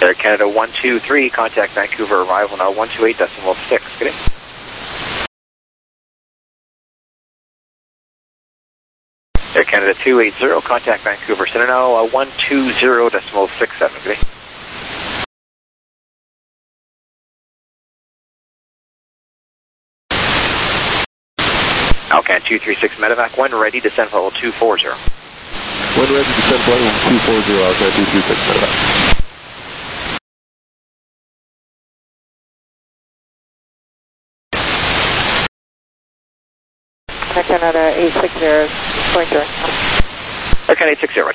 Air Canada 123, contact Vancouver, arrival now 128.6. Good day. Air Canada 280, contact Vancouver, Center now 120.67. Good day. Alcan 236 Medevac, when ready, descend level 240. When ready, descend level 240, Alcan 236 Medevac. Air Canada 860, pointer. Air Canada 860, roger.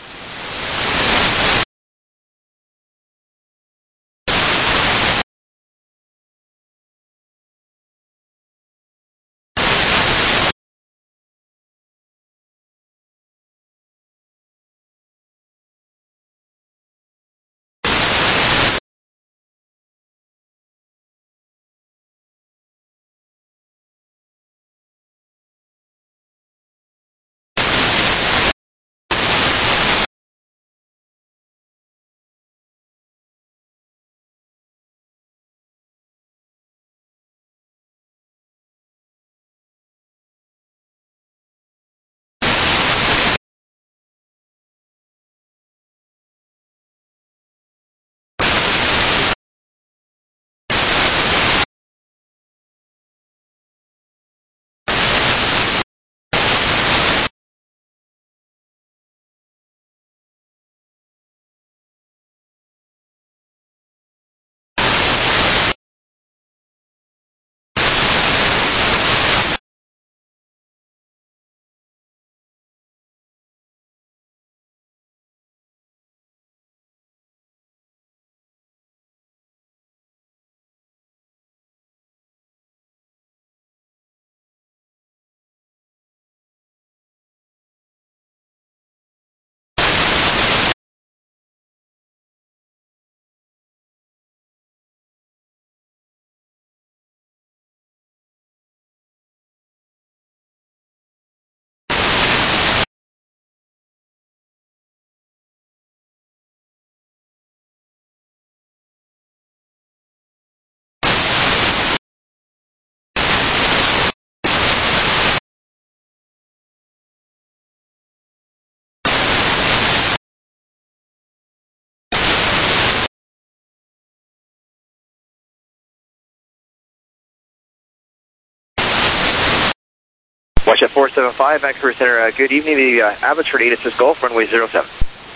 Watch at 475, Vancouver Center, good evening, the Abbotsford 8 Assist Golf, runway 07.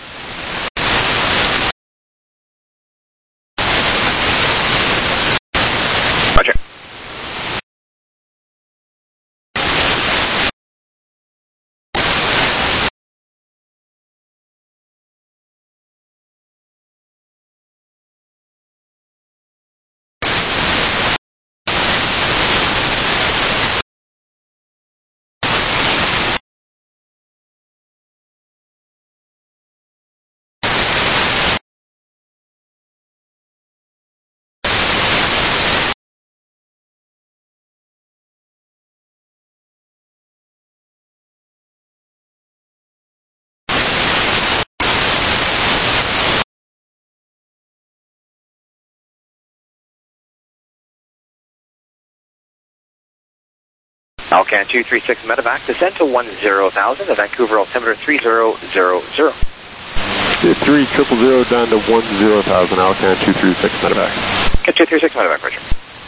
Roger. Alcan 236 Medevac, descend to 10,000, the Vancouver altimeter 3000. 3000 down to 10,000, Alcan 236 Medevac. Alcan 236 Medevac, roger.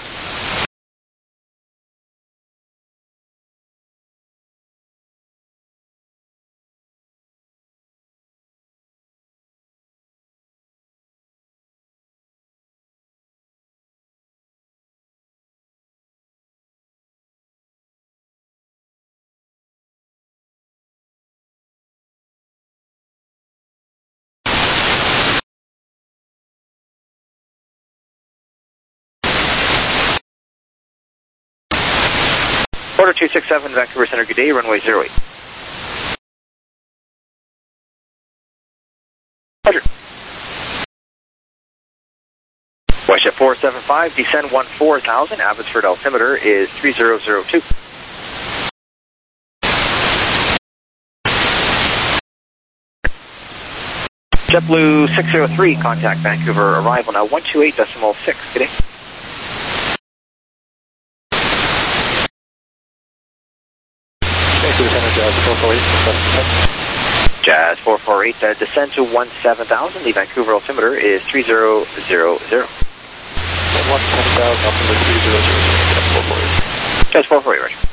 Order 267, Vancouver Center, good day, runway 08. Roger. Westjet 475, descend 14,000, Abbotsford altimeter is 3002. JetBlue 603, contact Vancouver, arrival now 128.6, good day. Vancouver Center, Jazz 448. Jazz 448, descend to 17,000, the Vancouver altimeter is 3000. 17,000, altimeter 3000, Jazz 448. Jazz 448, right.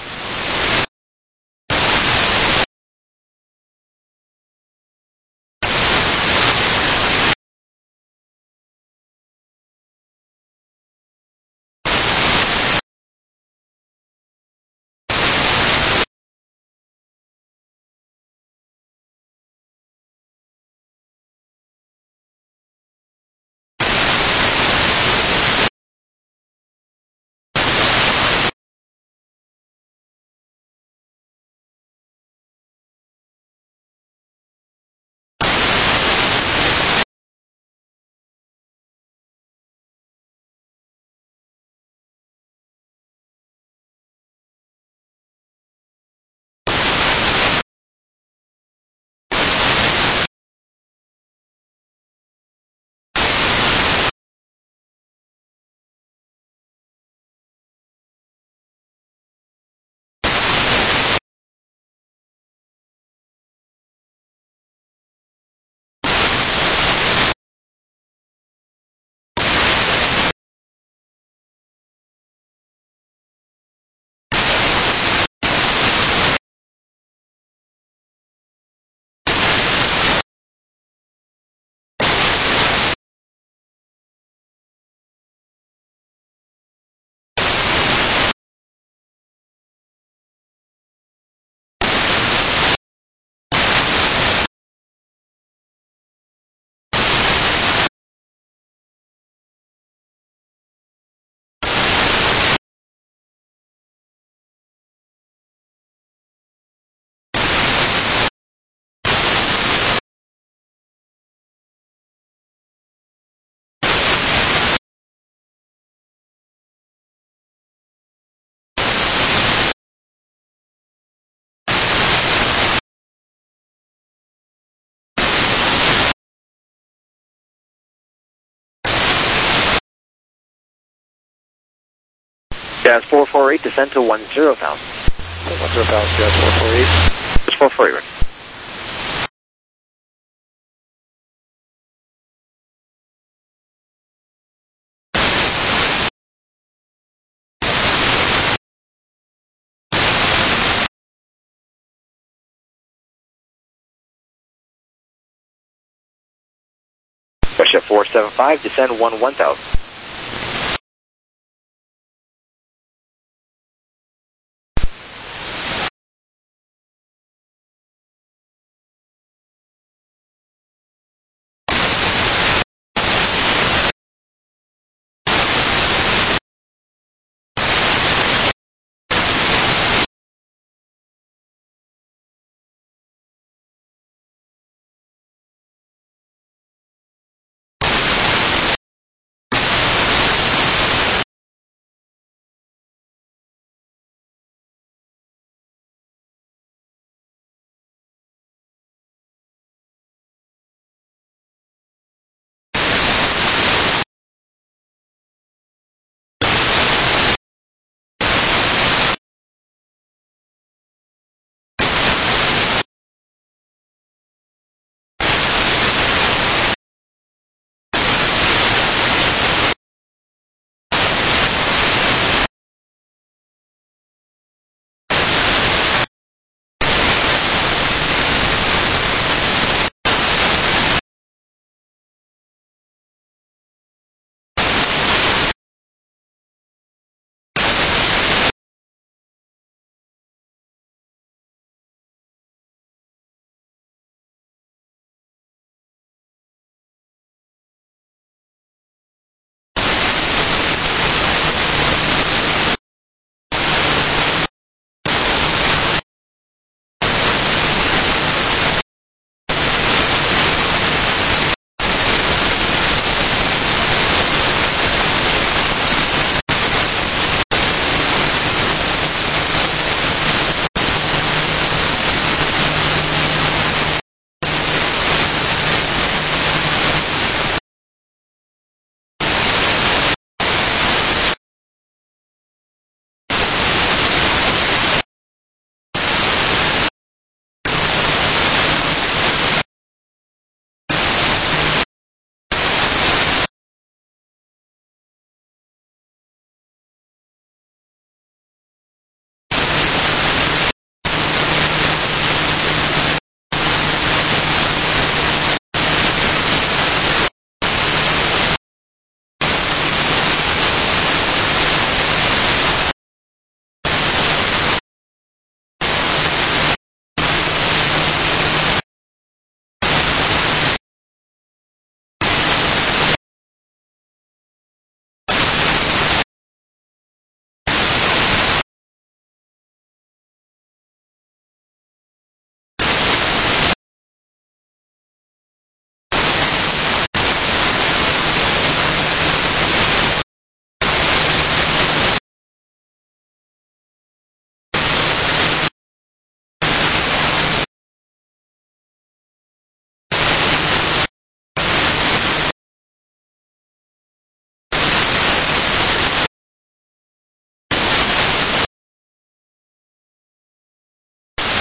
Jazz 448, descend to 10,000. 10,000, Jazz 448. Jazz 448, right. Russia 475, descend 1,000.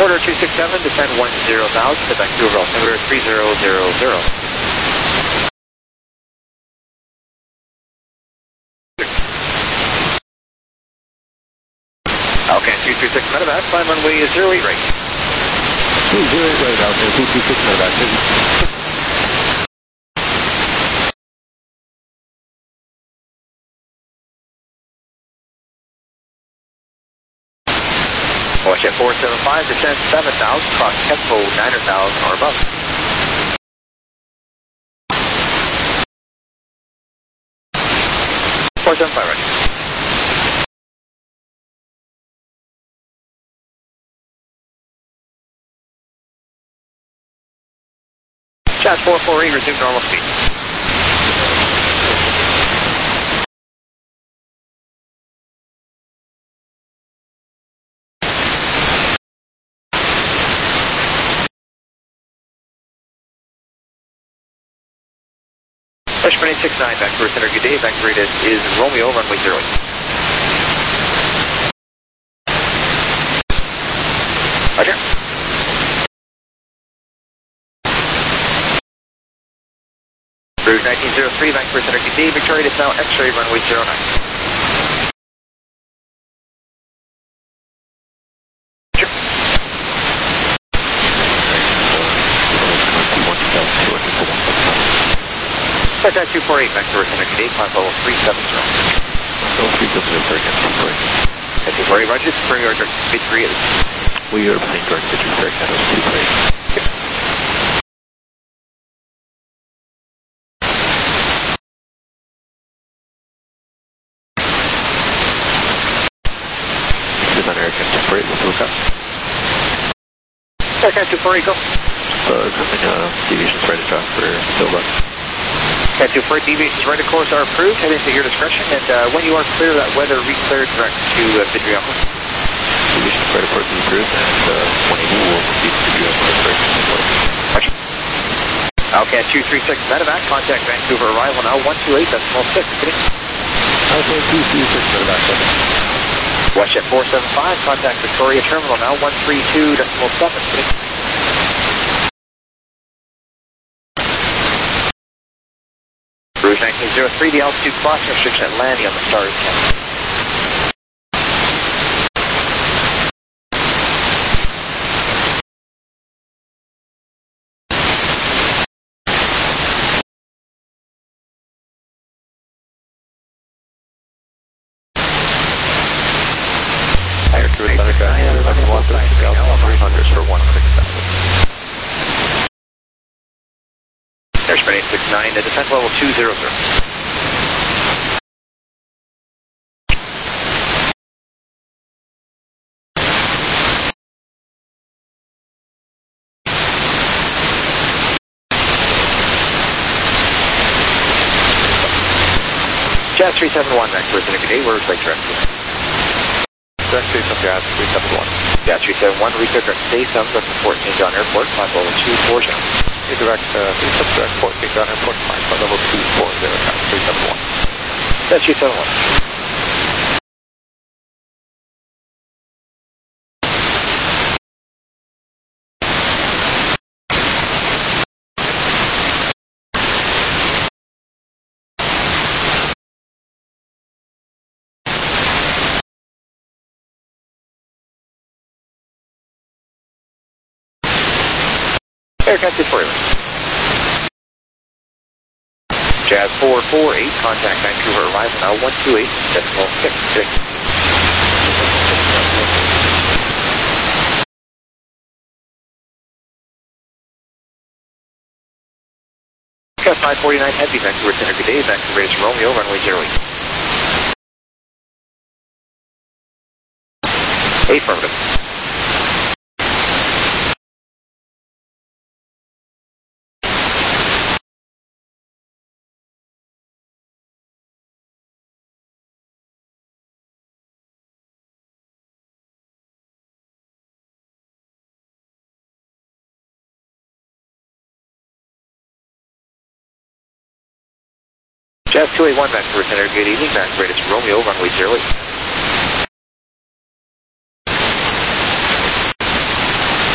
Quarter 267, descend 10,000 to Vancouver, altimeter 3000. Alcan 236 medevac, climb runway 08 right. 08 right, Alcan 236 medevac. Watch at 475, descend 7,000, cross tempo 9,000 or above. Ready. Jazz 448, resume normal speed. Freshman 869, Vancouver Center, good day. Vancouver is Romeo, runway 08. Roger. Cruise 1903, Vancouver Center, good day. Victoria is now X-ray, runway 09. Contact 248, Vancouver Center, good day. Climb level 370. Level 370, sorry, At 248, Roger. Confirm your direct mid 3 at we are playing direct to Sorry, Canada 248. This is American 248, what's the lookout? Aircraft 248, go. Deviations right at for Silva. Aircraft 248, deviations right of course are approved. Head into your discretion, and when you are clear, that weather re-cleared direct to Vidriaco. Deviations right of course is approved, and 180 will proceed to Vidriaco. Roger. Alcan 236, medevac, contact Vancouver arrival now 128.6. Alcan 236, medevac. Watch at 475, contact Victoria Terminal now 132.7. Cruise 1903, the altitude crossing restriction at landing on the Stars Canada. Higher cruise Thundercraft, 300 for 167. Airspan 869, descent level 200. Jazz 371, Vancouver Center, good day. Where would you like direct to? Direct station of Jazz 371. Jazz 371, reset direct station, that's from Fort St. John Airport, climb level 240. Direct Fort St. John Airport, climb level 240, Jazz 371. Jazz 371. Aircraft 248. Jazz 448, contact Vancouver arrival now 128.66. Aircraft 549 Heavy, Vancouver Center, good day. Vancouver is Romeo, runway 08. Affirmative. Jazz 281, Vancouver Center, good evening. Vancouver is Romeo, runway 08.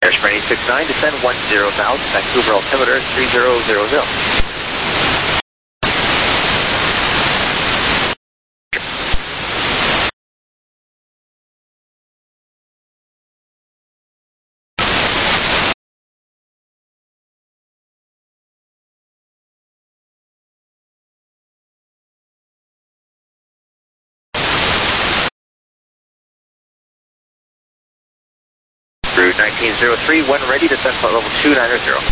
Airspan 869, descend 10,000, Vancouver altimeter 3000. Route 1903, when ready, descend flight level 290.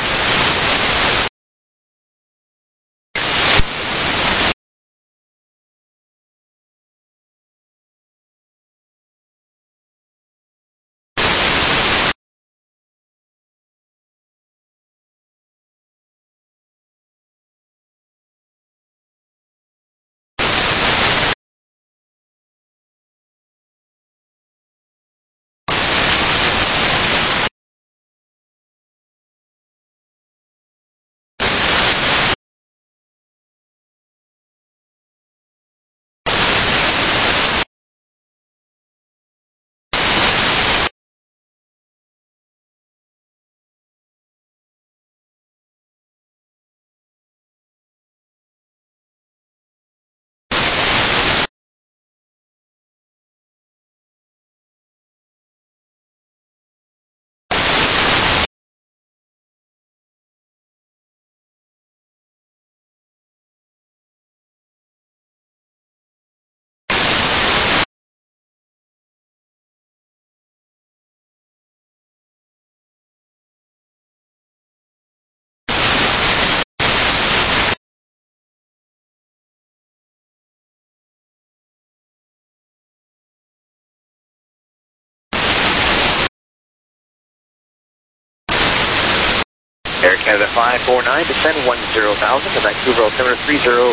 Air Canada 549, descend 10,000 to Vancouver altimeter 3000.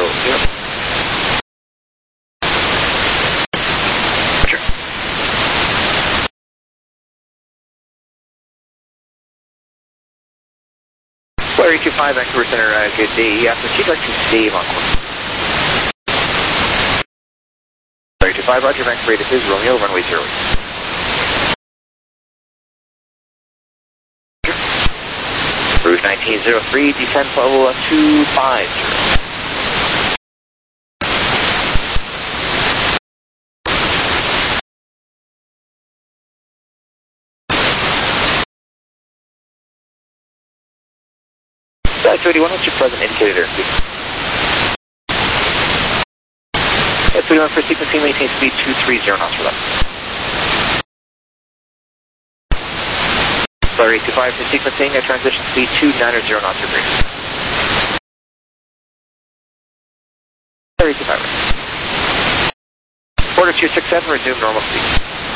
Flyer 825, Vancouver Center, good day. Proceed like to Dave on course. Flyer 825, Roger, Vancouver, this is Romeo, runway 0. Route 1903, descend level 250. Flight 31, what's your present indicator there, please? Flight 31 for sequencing, maintain speed 230 knots for left. Flyer 825 for sequencing, transition speed 290 knots for green. Flyer 825. Order 267, resume normal speed.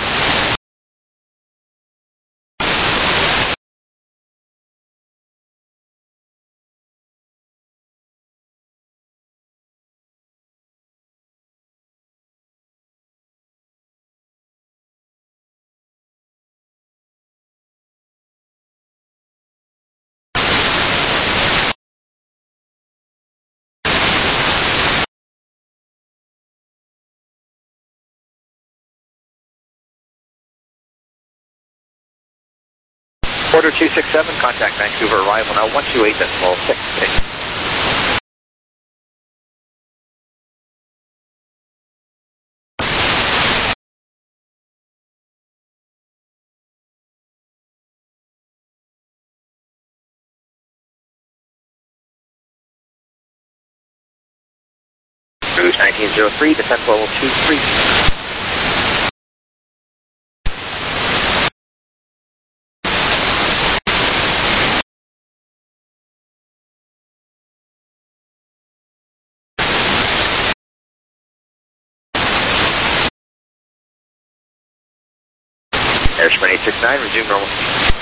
Order 267, contact Vancouver, arrival now 128.6. Route 1903, descent level 230. Airspan 869, resume normal speed.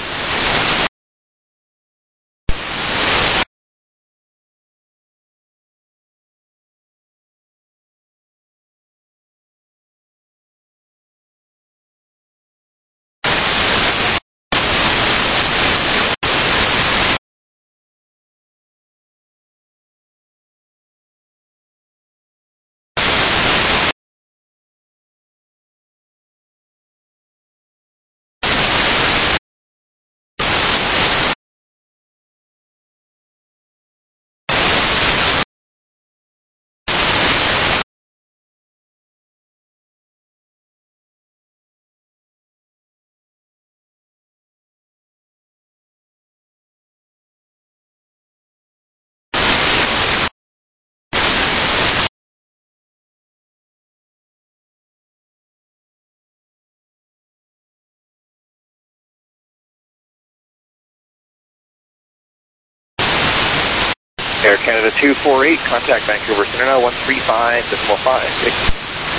Air Canada 248, contact Vancouver Center now 135.56.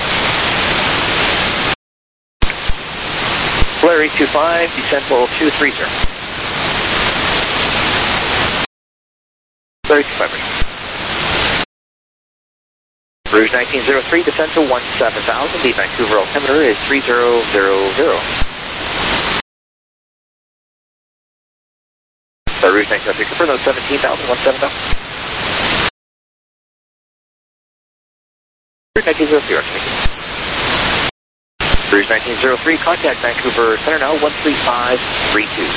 Larry 25, descent level 23, sir. Larry 25, Rouge 1903, descent to 17,000. The Vancouver altimeter is 3000. Rouge 1903, confirm those 17,000, 17,000. Rouge 1903, Rouge 1903, contact Vancouver Center now 13532.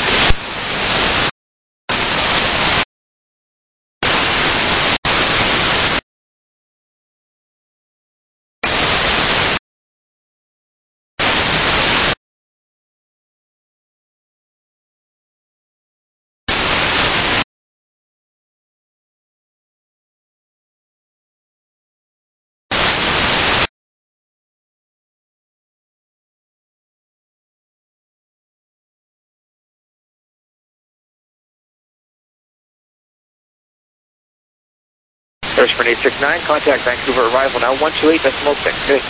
Air Sprint 869, contact Vancouver arrival now 128.6. Good.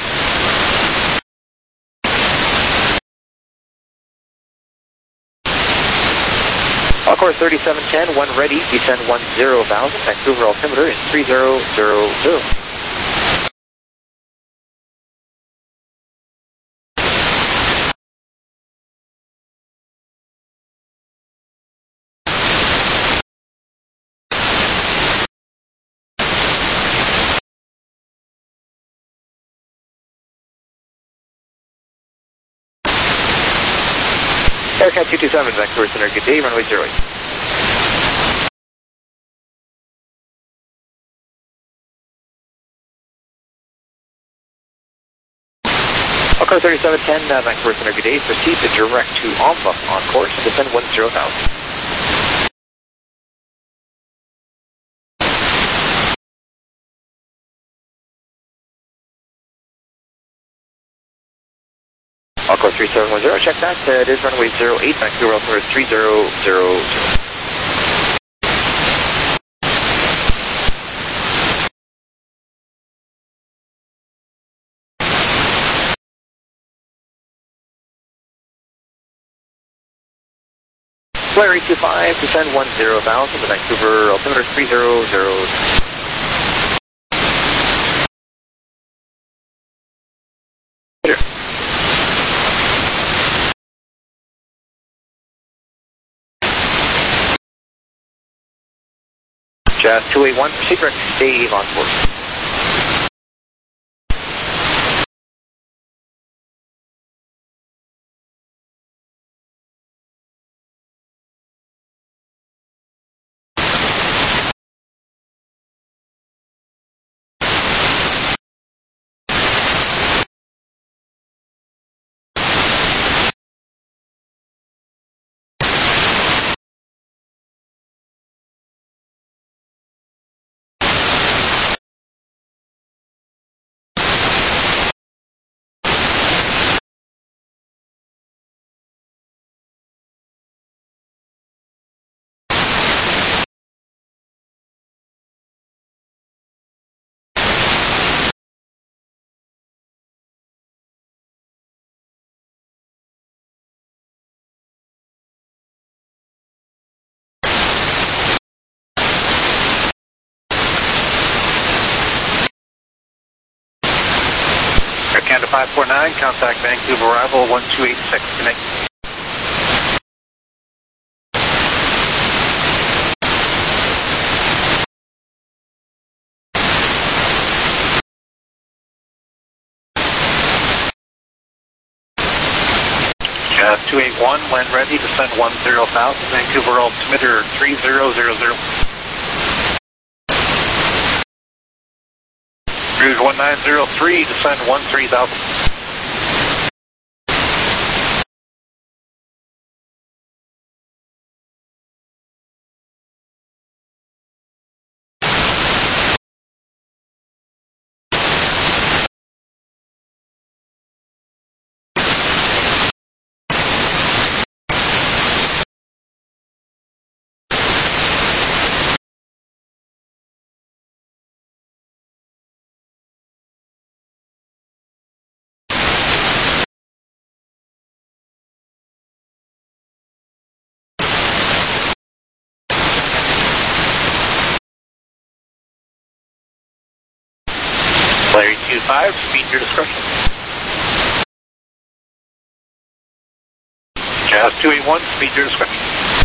All course 3710, one ready, descend 10,000. Vancouver altimeter is 3000. Aircat 227, Vancouver Center, good day, runway 08. All course 3710, Vancouver Center, good day, proceed to direct to Omba on course, descend 10,000. All course 3710, check that, it is runway 08, Vancouver altimeter is 3000. Larry 25, descend 10,000, the Vancouver altimeter is 3000. Jazz 281, proceed direct to Dave on course. Canada 549, contact Vancouver arrival 1286, connect. Jazz 281, when ready, descend 10,000, Vancouver altimeter 3000. Rouge 1903, descend 13,000. speed your discretion. Jazz 281, speed your discretion.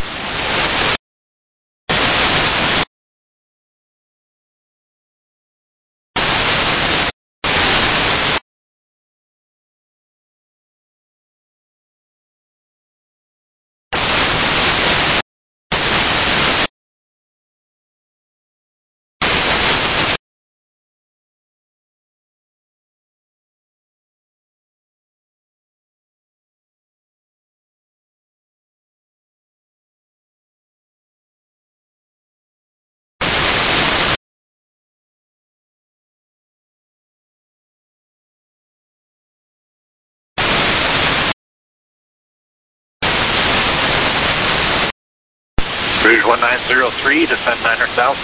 Rouge 1903, descend 900 south.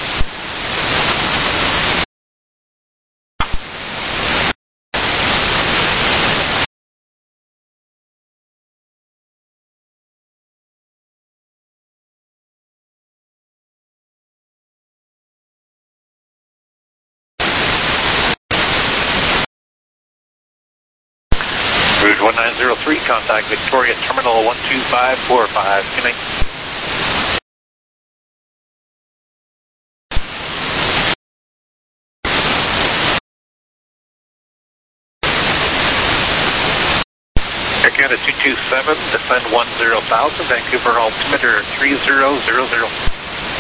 Rouge 1903, contact Victoria Terminal 12545. Good night. Canada 227, descend 10 south, Vancouver altimeter 3000.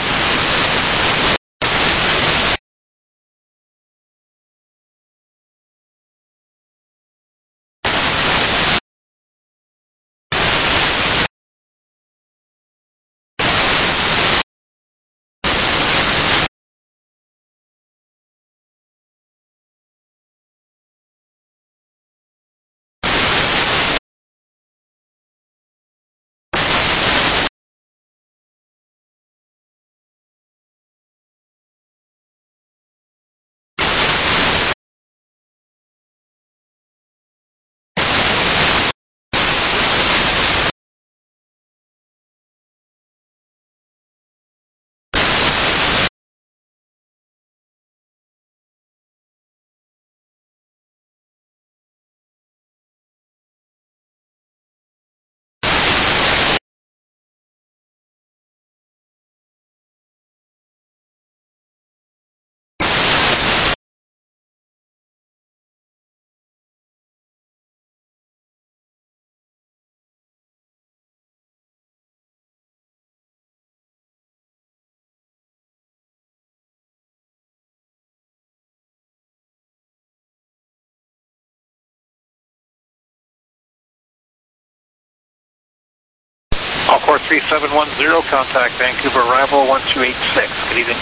All core 3710, contact Vancouver arrival 1286. Good evening.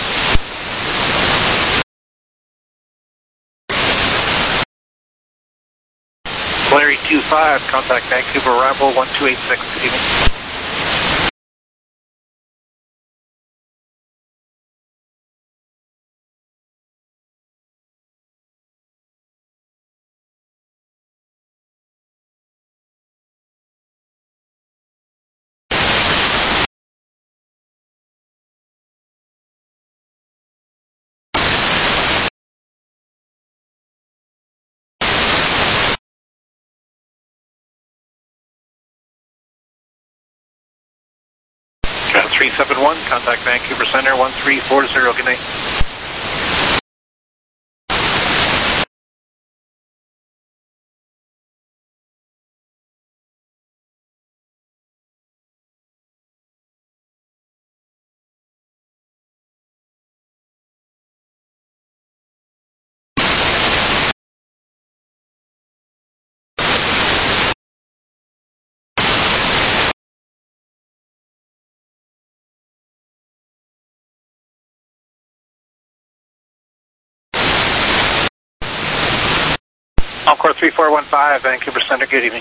Larry 25, contact Vancouver arrival 1286. Good evening. Jazz 371, contact Vancouver Center 1340. Good night. Encore 3415, Vancouver Center, good evening.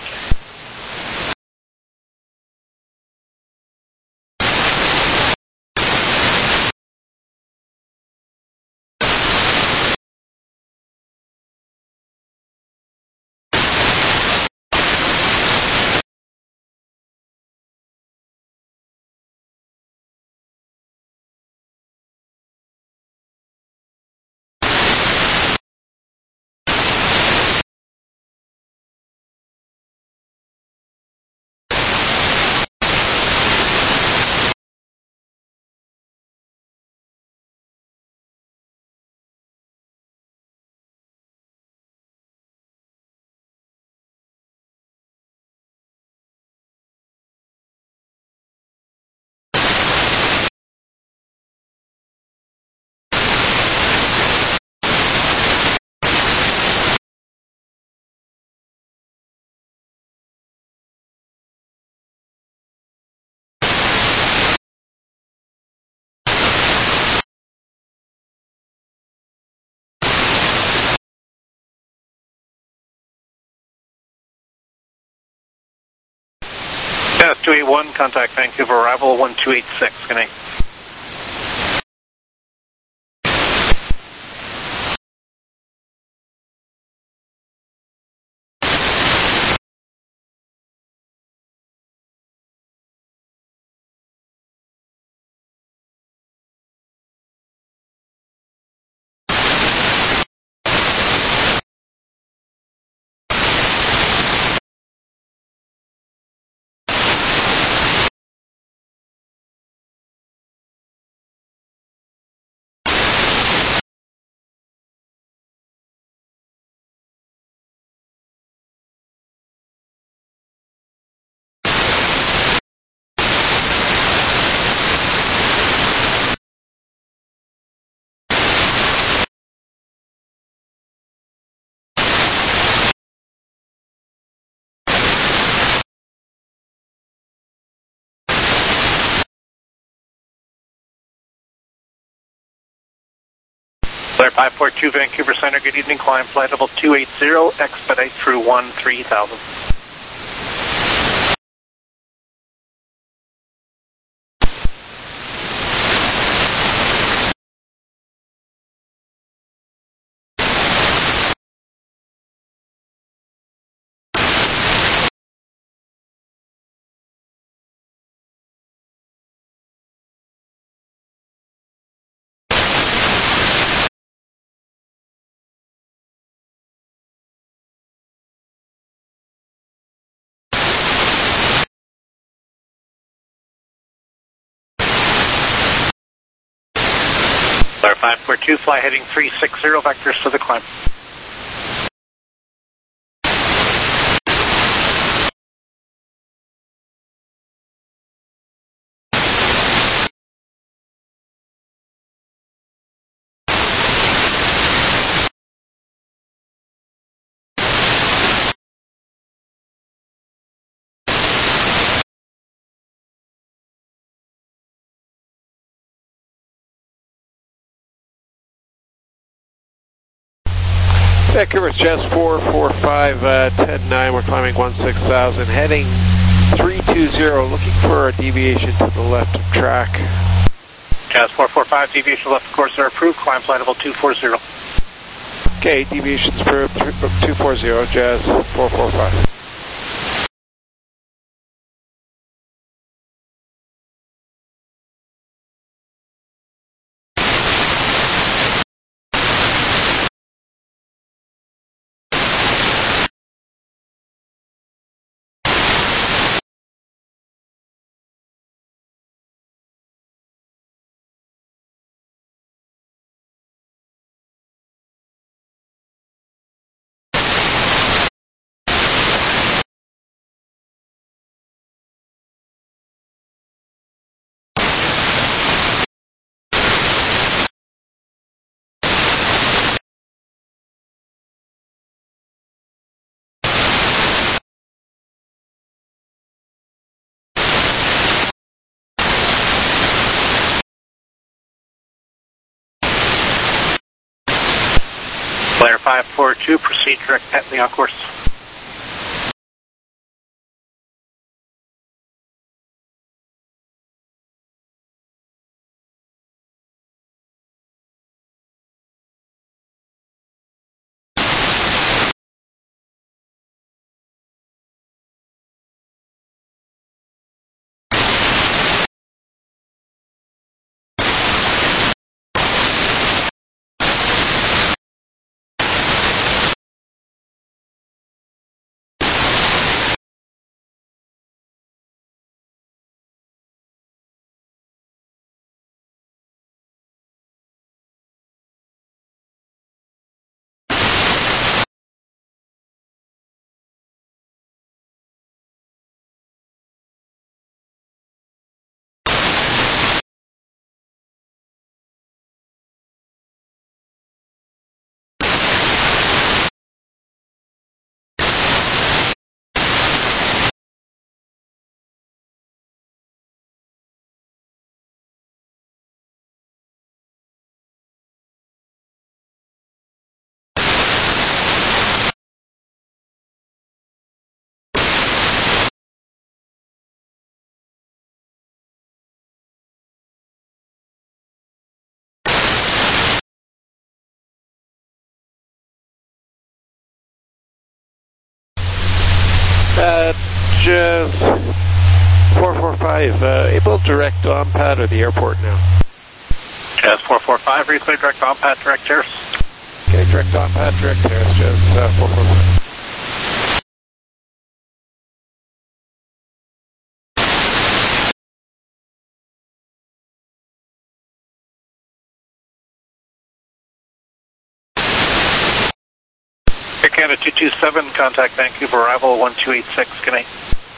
281, contact Vancouver arrival 1286. Good night. Blair 542 Vancouver Center, good evening. Climb flight level 280, expedite through 3000. Blair 542, fly heading 360, vectors to the climb. Vancouver Jazz 445, 10-9, we're climbing 16,000, heading 320, looking for a deviation to the left of track. Jazz 445, deviation left course are approved, climb flight level 240. Okay, deviations approved, 240, Jazz 445. Blair 542, proceed directly on course. Just 445, able direct on pad or the airport now. Jazz 445, reclear direct on pad, direct terrace. Okay, direct on pad, direct terrace, Jazz 445. Air Canada 227, contact Vancouver arrival 1286, good night.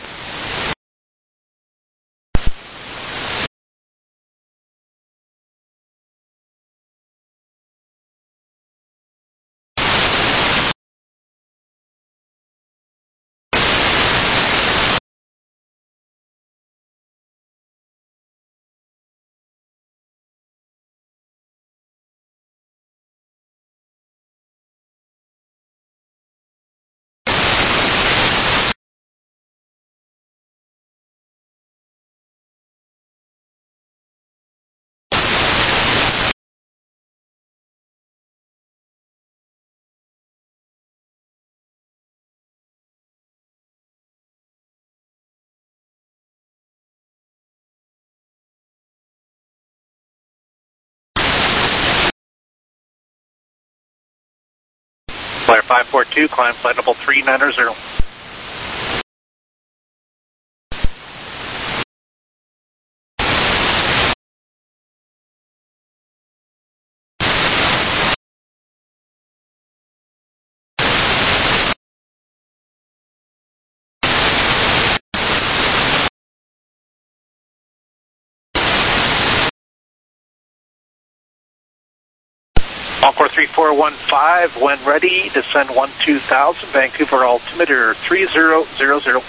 Flyer 542, climb flight level 390. Encore 3415, when ready, descend 12000, Vancouver altimeter 3000.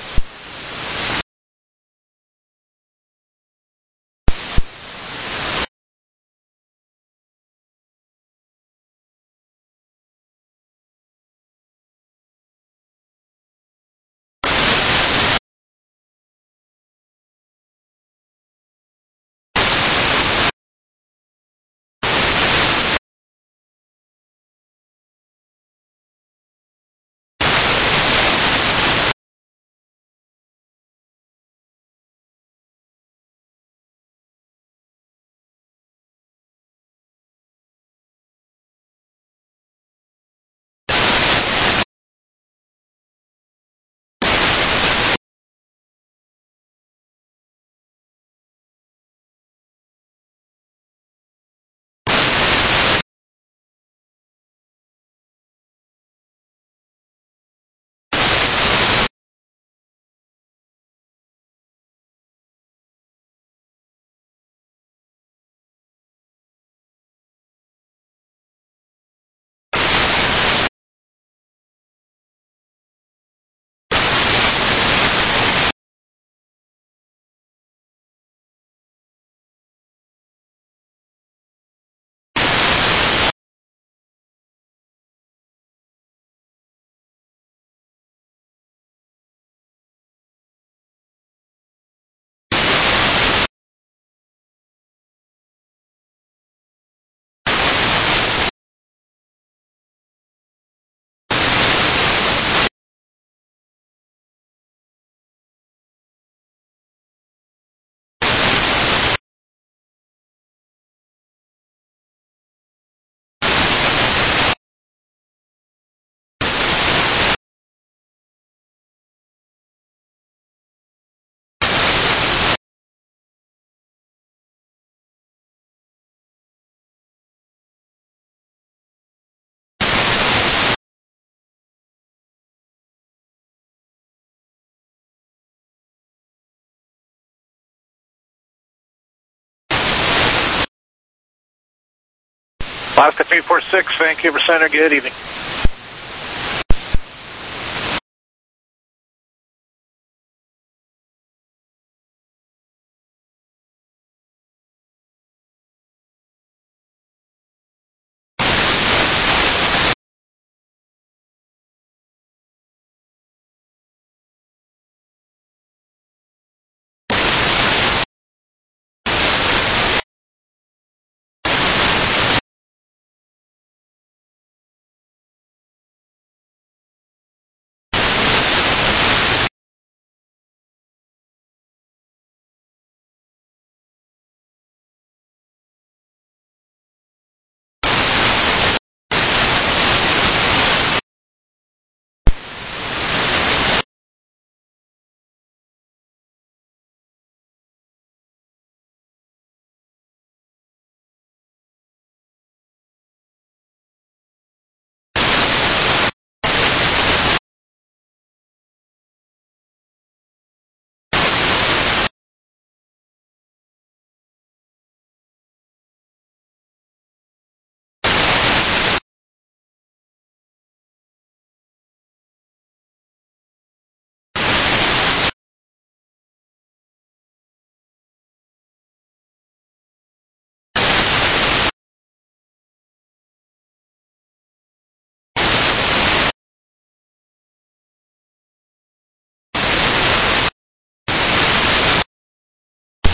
Alaska 346, Vancouver Center, good evening.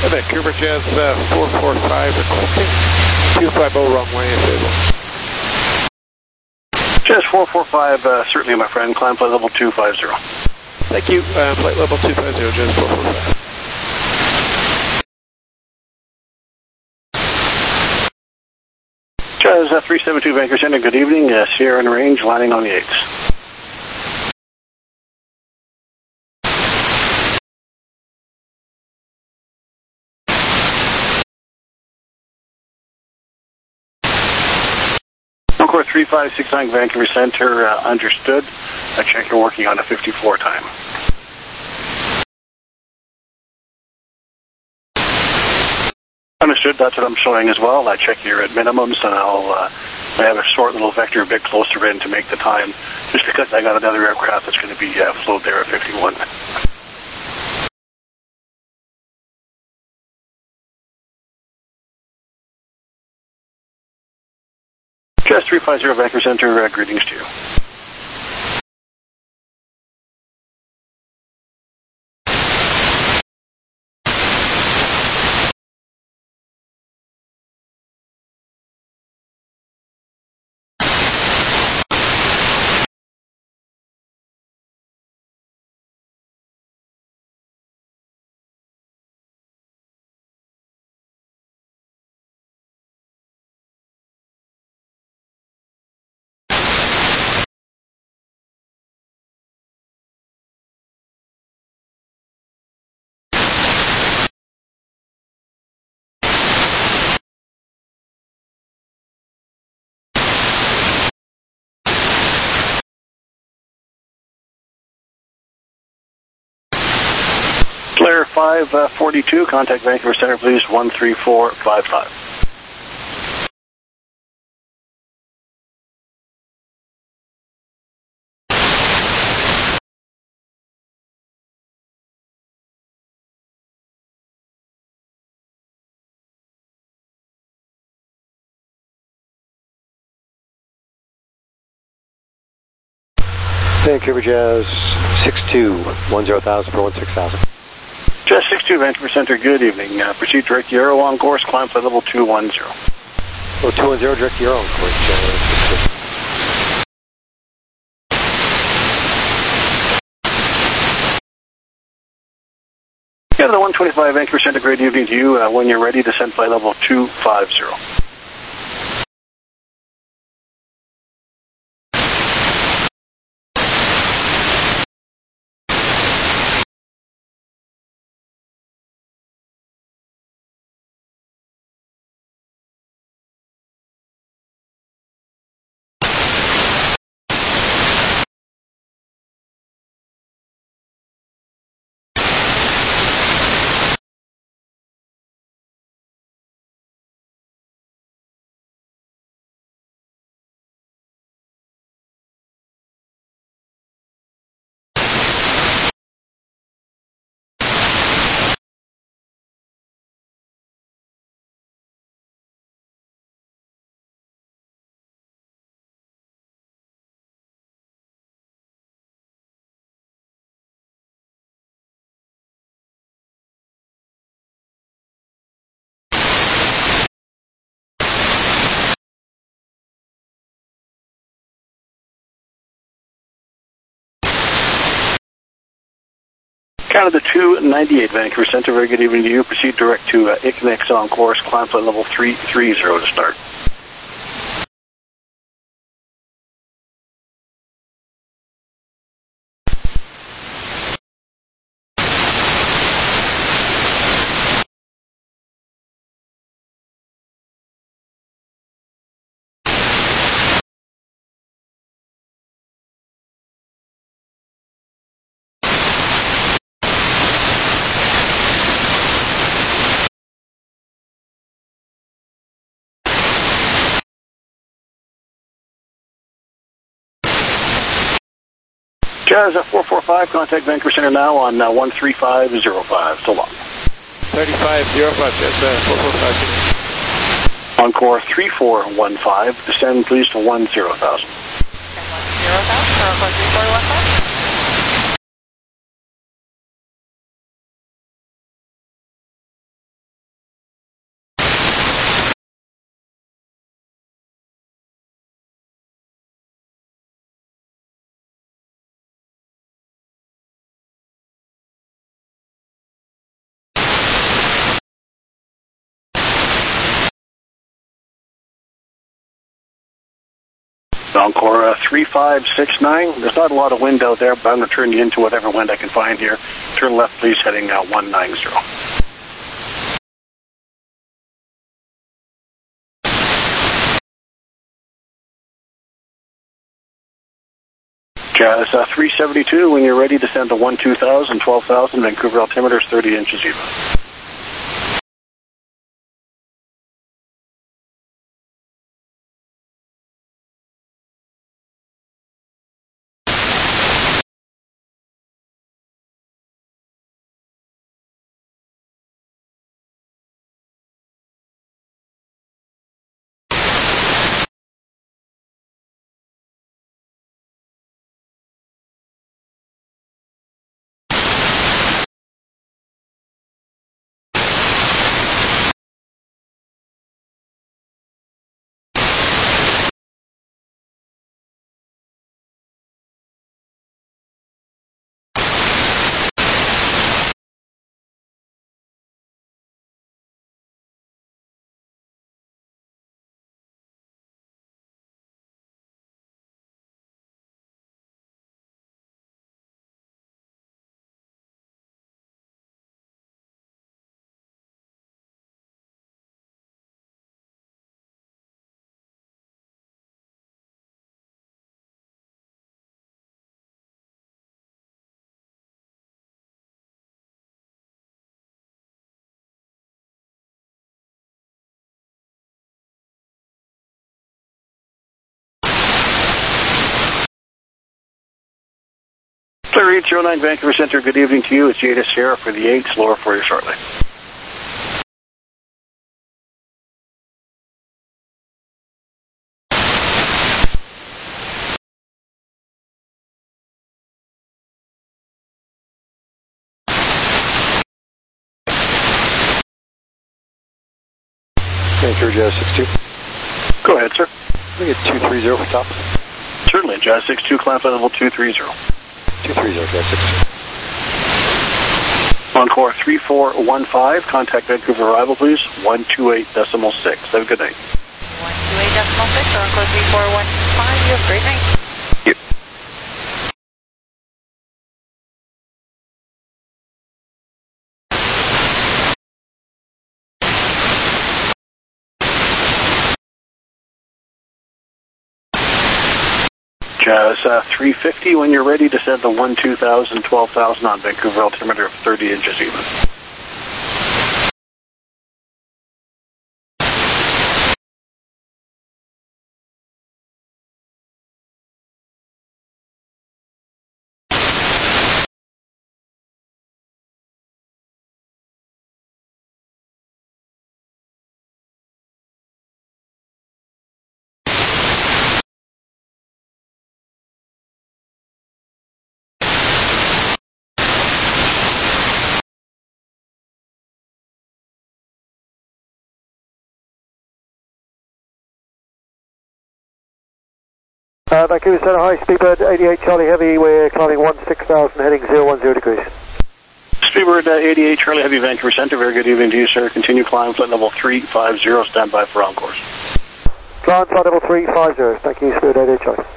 Vancouver Jazz 445 requesting 250 runway available. Jazz 445, certainly my friend, climb flight level 250. Thank you, flight level 250, Jazz 445. Jazz 372 Vancouver Center, good evening, Sierra in range, landing on the 8s. Encore 3569 Vancouver Center, understood. I check you're working on a 54 time. Understood, that's what I'm showing as well. I check you're at minimums, and I have a short little vector a bit closer in to make the time, just because I got another aircraft that's going to be flowed there at 51. Jazz 350 Vancouver Center, greetings to you. Flare 542, contact Vancouver Center, please, 13455. Vancouver Jazz 62, 10,000 for 16,000. Jazz 62 Vancouver Center, good evening. Proceed direct Euro on course, climb flight level 210. Oh, 210 direct Euro on course, Jazz 62. Yeah, the 125 Vancouver Center, great evening to you. When you're ready, descend flight level 250. Canada 298 Vancouver Center, very good evening to you. Proceed direct to ICNIX on course, climb flight level 330 to start. Jazz 445, contact Vancouver Center now on 13505. So long. 3505, Jazz 445. Encore 3415, descend please to 10,000. 10,000, 3415. Encore 3569. There's not a lot of wind out there, but I'm going to turn you into whatever wind I can find here. Turn left, please, heading 190. Jazz 372, when you're ready, descend to 12,000, 12,000, Vancouver altimeter is 30 inches even. Clear 809 Vancouver Center, good evening to you. It's Jada Sierra for the 8s, lower for you shortly. Vancouver Jazz 62. Go ahead, sir. We get 230 for top. Certainly, Jazz 62, climb flight level 230. 230, Jazz 62. Encore 3415, contact Vancouver arrival, please. 128.6. Have a good night. 128.6, Encore 3415, you have a great night. Thank you. Jazz 350, when you're ready, descend to 12,000, 12,000 on Vancouver altimeter of 30 inches even. Vancouver Center, high speedbird 88 Charlie Heavy, we're climbing 16,000, heading 010 degrees. Speedbird 88 Charlie Heavy, Vancouver Center, very good evening to you, sir. Continue climb, flight level 350, stand by for encores. Climb flight level 350, thank you, Speedbird 88 Charlie.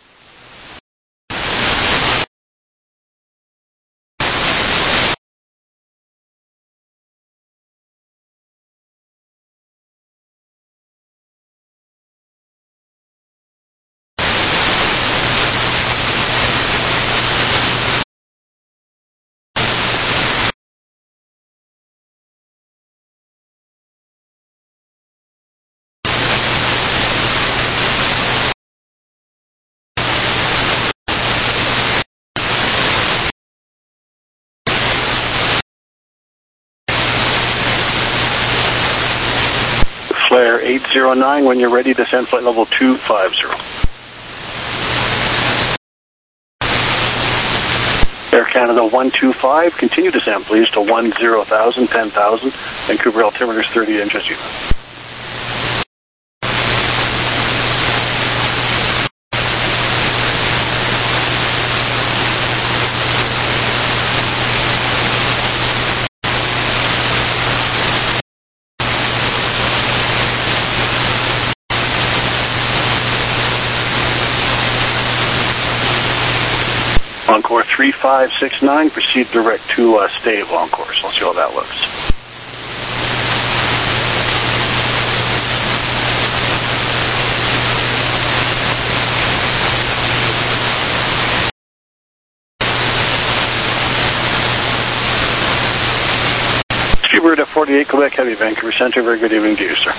Flare 809, when you're ready, descend flight level 250. Air Canada 125, continue descend please to 10,000, 10,000, Vancouver altimeter is 30 inches even. 3569, proceed direct to Stave on course. I'll see how that looks. Speedbird at 48 Quebec Heavy, Vancouver Centre. Very good evening to you, sir.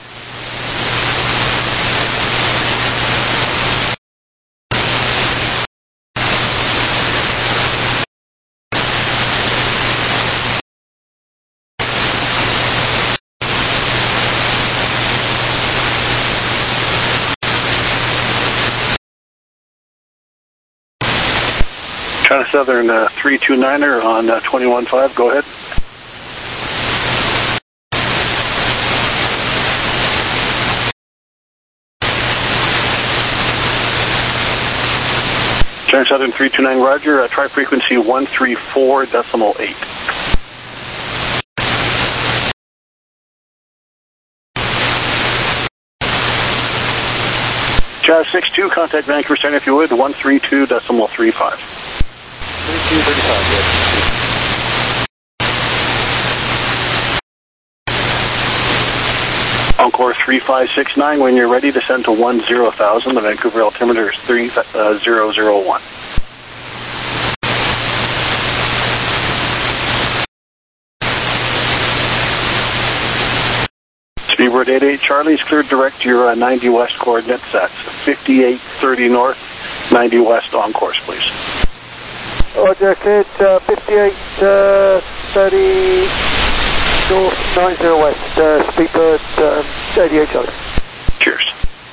China Southern 329er on 21.5, go ahead. China Southern 329, roger, try frequency 134.8. China 62, contact Vancouver Center if you would, 132.35. 3235, yes. Encore 3569, when you're ready, descend to 10,000. The Vancouver altimeter is 3001. Speedbird 88 Charlie's cleared direct your 90 west coordinates. That's 5830 north, 90 west on course, please. Roger, cleared 5830 north, 90 west, Speedbird 88 Charlie. Cheers.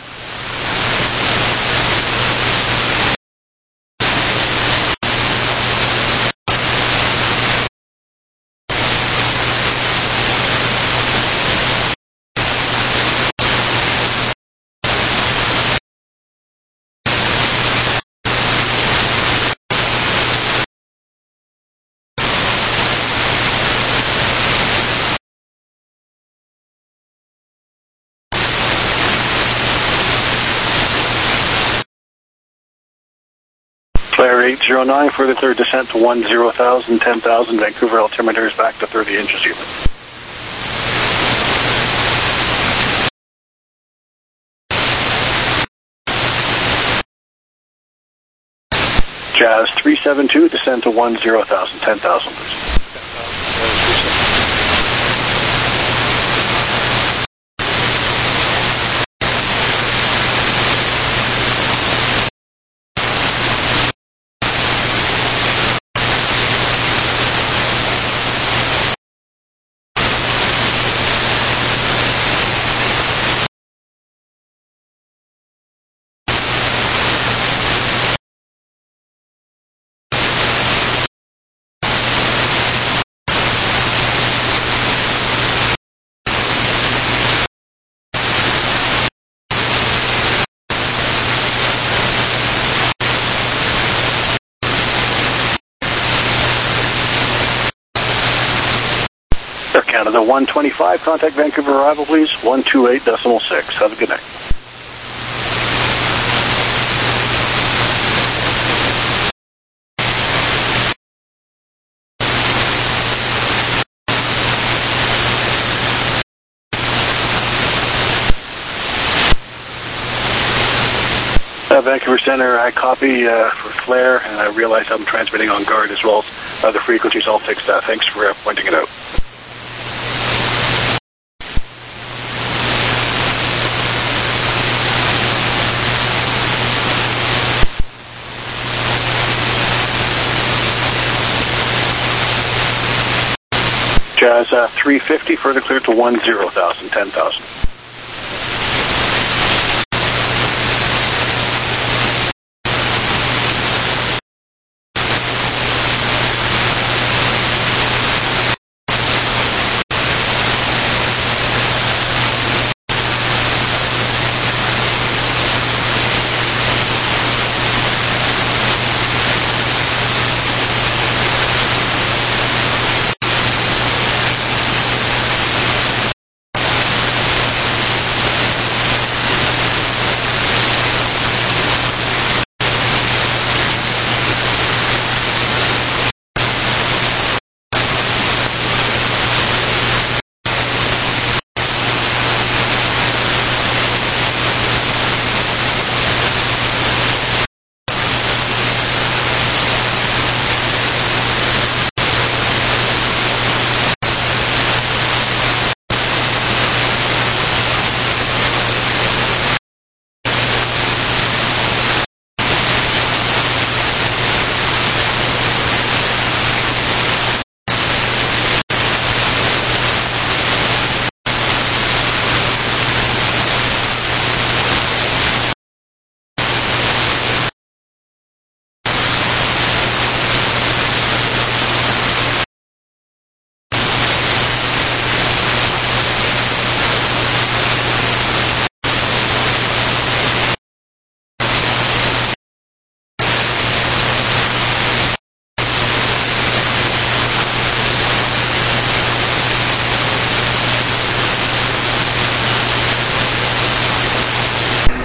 Flare 809, further clear descent to 10,000, 10,000. Vancouver altimeter is back to 30 inches even. Jazz 372, descend to 10,000, 10,000, please. Air Canada 125, contact Vancouver arrival please, 128.6. Have a good night. Vancouver Center, I copy for flare, and I realize I'm transmitting on guard as well as other frequencies. I'll fix that. Thanks for pointing it out. Jazz 350, further clear to 10,000, 10,000.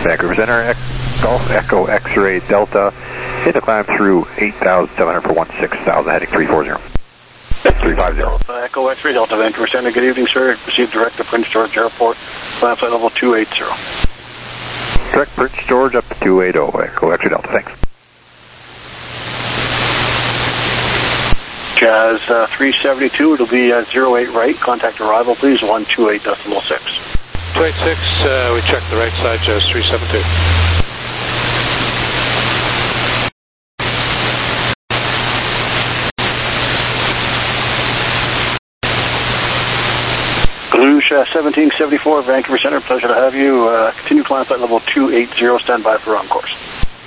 Vancouver Center, Golf Echo X-Ray Delta. Hit the climb through 8,700 for 16,000, heading 340. 350. Echo X-Ray Delta, Vancouver Center. Good evening, sir. Proceed direct to Prince George Airport. Climb flight level 280. Direct Prince George up to 280. Echo X-Ray Delta, thanks. Jazz 372, it'll be 08 right. Contact arrival, please, 128.6. 286, we checked the right side, Jazz 372. Galush 1774, Vancouver Center, pleasure to have you. Continue climb flight level 280, stand by for on course.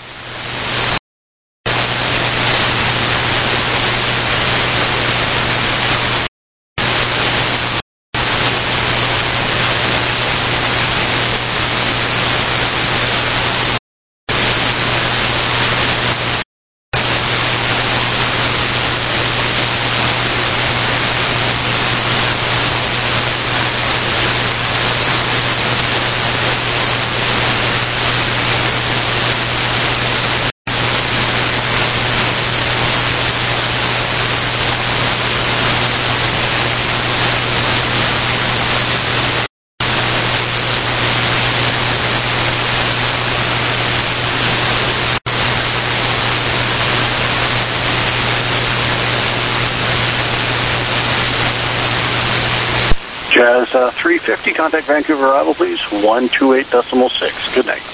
Jazz 350, contact Vancouver arrival, please, 128.6. Good night.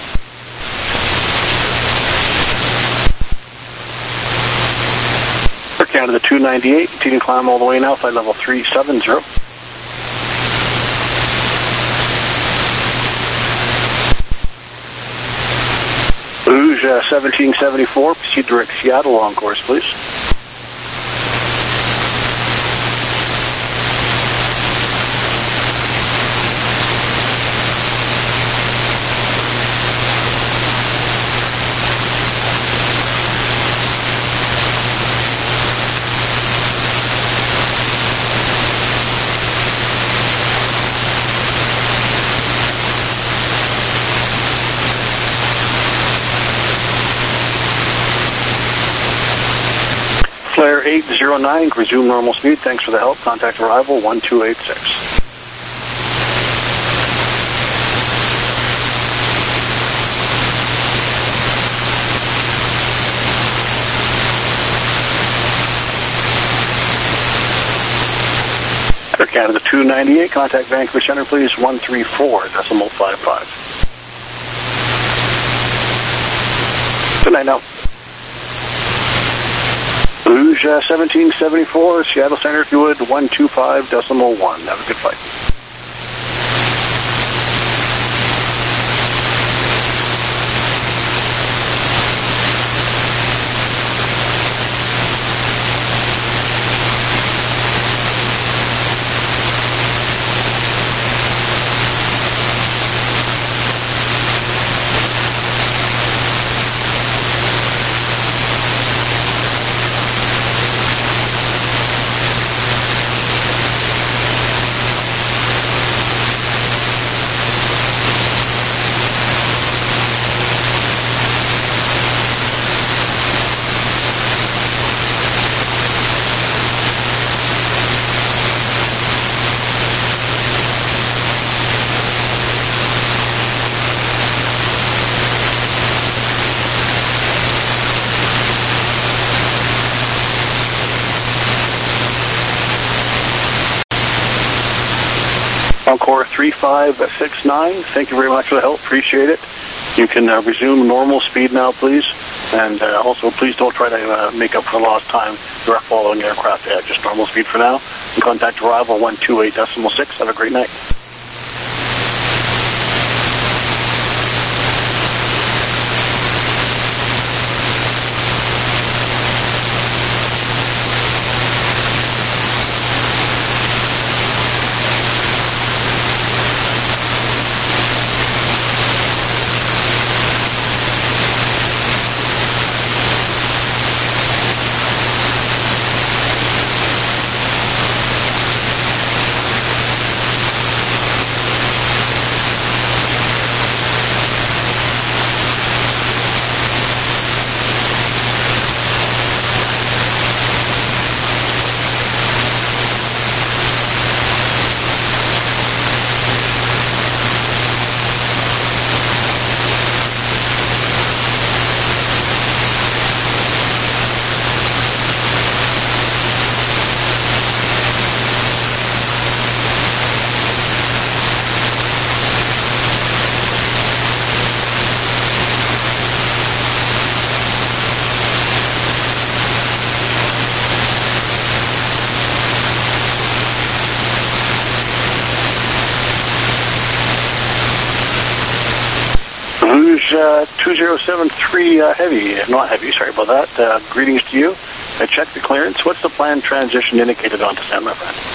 Air Canada 298, continue to climb all the way now, flight level 370. Rouge 1774, proceed direct Seattle on course, please. Flare 809, resume normal speed. Thanks for the help. Contact arrival 1286. Air Canada 298, contact Vancouver Center, please, 134.55. Good night now. Rouge 1774, Seattle Center, if you would, 125.1. Have a good flight. Encore 3569, thank you very much for the help, appreciate it. You can resume normal speed now, please. And also, please don't try to make up for lost time direct following aircraft at just normal speed for now. And contact arrival 128.6. Have a great night. 2073 Heavy, not Heavy, sorry about that. Greetings to you. I checked the clearance. What's the planned transition indicated on descent, my friend?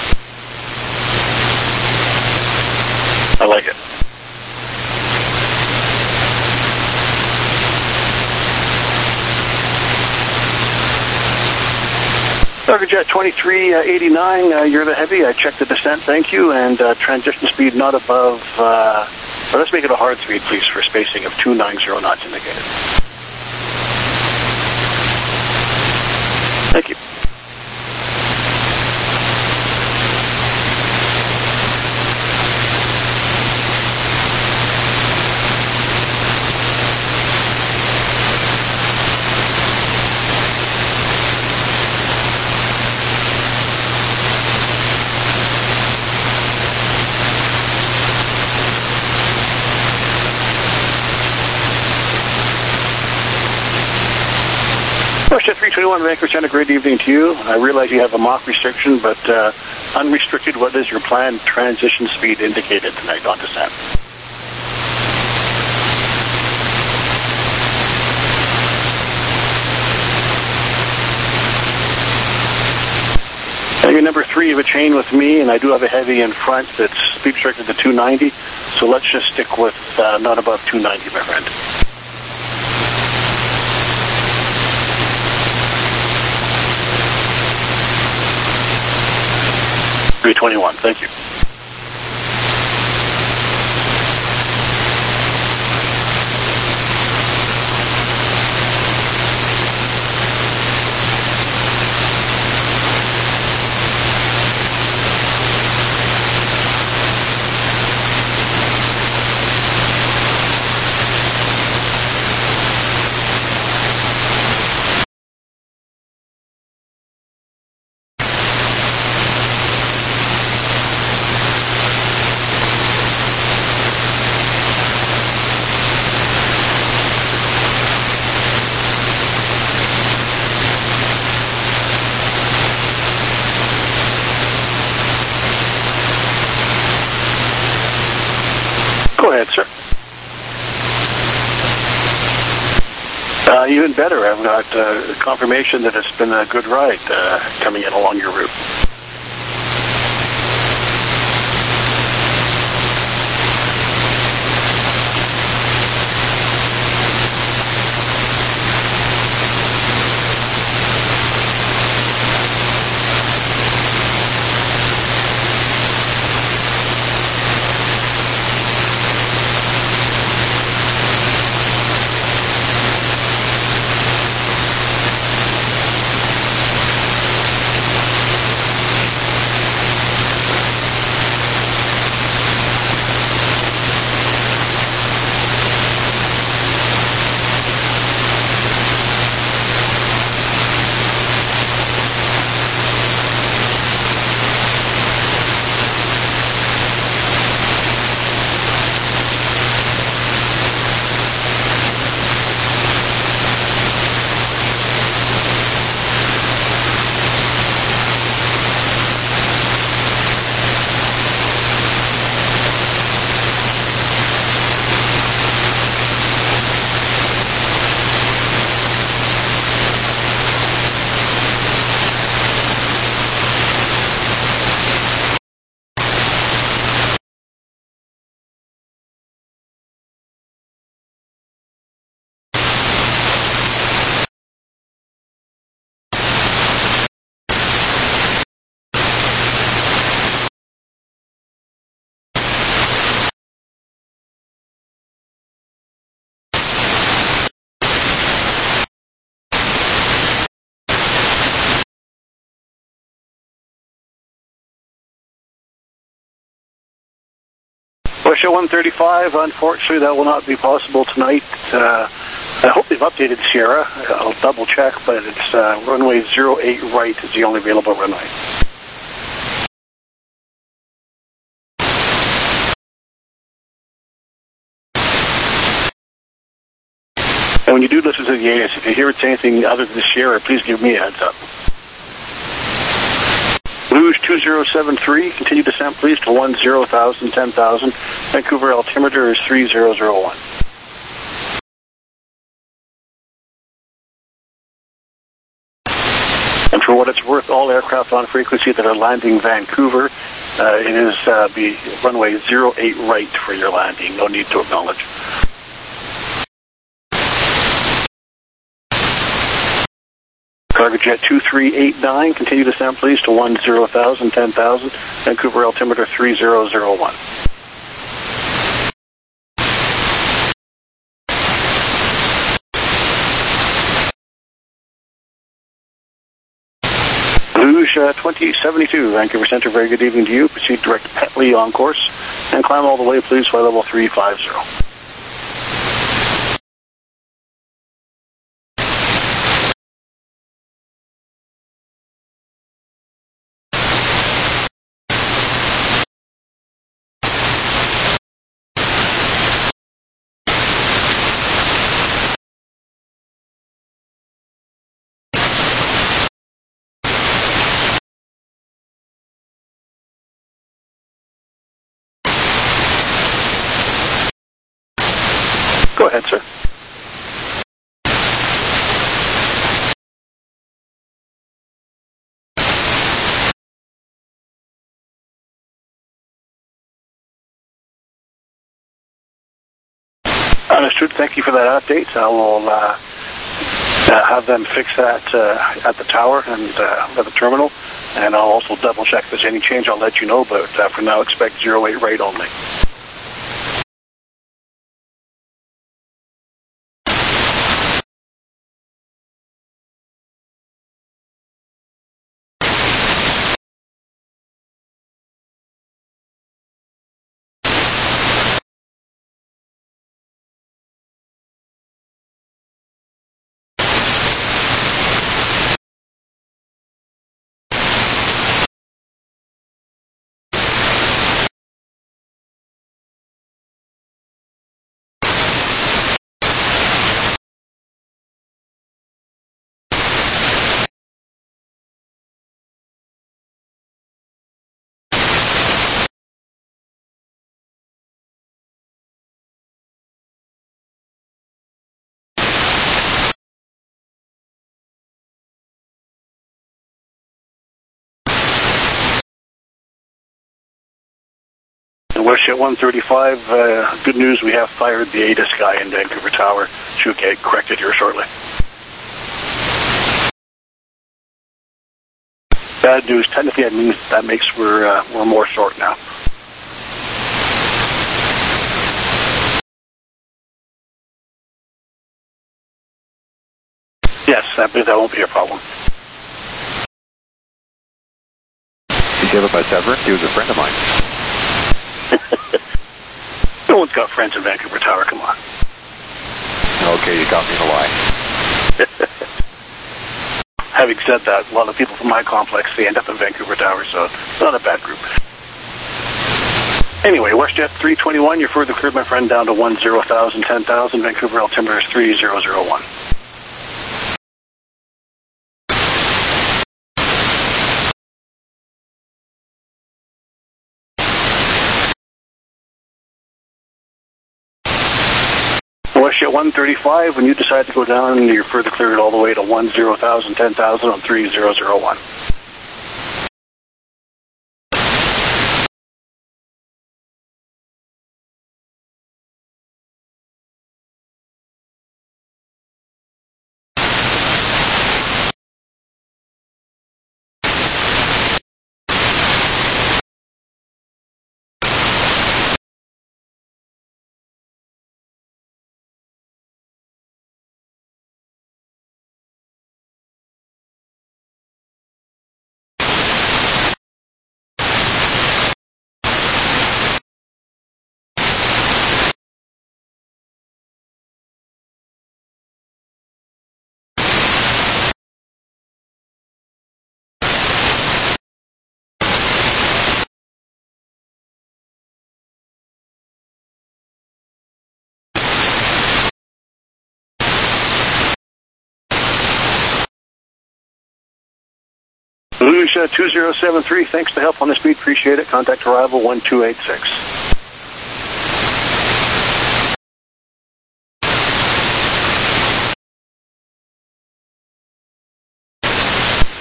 I like it. Jet 2389, you're the Heavy. I checked the descent, thank you, and transition speed not above, let's make it a hard speed, please, for spacing of 290 knots indicated. Thank you. Russia 321, Vancouver Center, great evening to you. I realize you have a Mach restriction, but unrestricted, what is your planned transition speed indicated tonight on descent? You're number 3 of a chain with me, and I do have a Heavy in front that's speed restricted to 290, so let's just stick with not above 290, my friend. .321, thank you. Go ahead, sir. Even better, I've got confirmation that it's been a good ride coming in along your route. Russia 135, unfortunately that will not be possible tonight. I hope they've updated Sierra. I'll double check, but it's runway 08 right is the only available runway. And when you do listen to the AS, if you hear it say anything other than Sierra, please give me a heads up. Rouge 2073, continue descent please to 10,000, 10,000. Vancouver altimeter is 3001. For what it's worth, all aircraft on frequency that are landing Vancouver, it is be runway 08 right for your landing. No need to acknowledge. Cargo Jet 2389, continue descent please to 10,000, 10,000, Vancouver altimeter 3001. Luge 2072, Vancouver Centre, very good evening to you. Proceed direct to Petley on course, and climb all the way please by level 350. Go ahead, sir. Understood. Thank you for that update. I will have them fix that at the tower and at the terminal, and I'll also double check if there's any change. I'll let you know, but for now, expect 08 right only. WestJet 135, good news, we have fired the ATIS guy in Vancouver Tower. Should get corrected here shortly. Bad news, technically that means that makes we're more short now. Yes, that won't be a problem. You gave up by Severance, he was a friend of mine. No one's got friends in Vancouver Tower, come on. Okay, you caught me in a lie. Having said that, a lot of people from my complex, they end up in Vancouver Tower, so it's not a bad group. Anyway, WestJet 321, you're further cleared, my friend, down to 10,000, 10,000, Vancouver altimeter is 3001. WestJet 135, when you decide to go down, you're further cleared all the way to 10,000, 10,000 on 3001. Luge 2073, thanks for the help on the speed, appreciate it. Contact arrival 1286.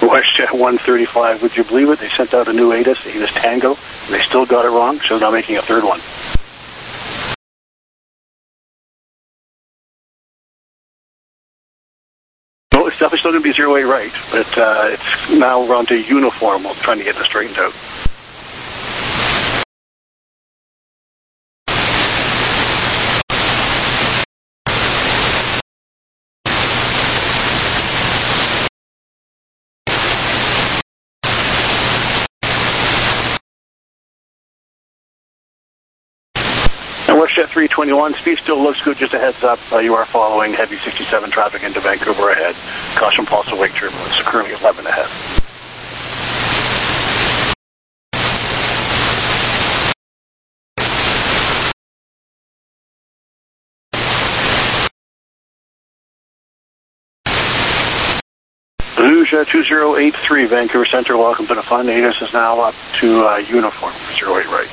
WestJet 135, would you believe it? They sent out a new ATIS Tango, and they still got it wrong, so they're now making a third one. No, it's definitely still going to be 08 right, but it's now around to uniform. We're trying to get this straightened out. WestJet 321, speed still looks good. Just a heads up, you are following heavy 67 traffic into Vancouver ahead. Caution pulse to wake turbulence, currently 11 ahead. Luja 2083, Vancouver Centre, welcome to the fun. ATIS is now up to uniform, 08 right.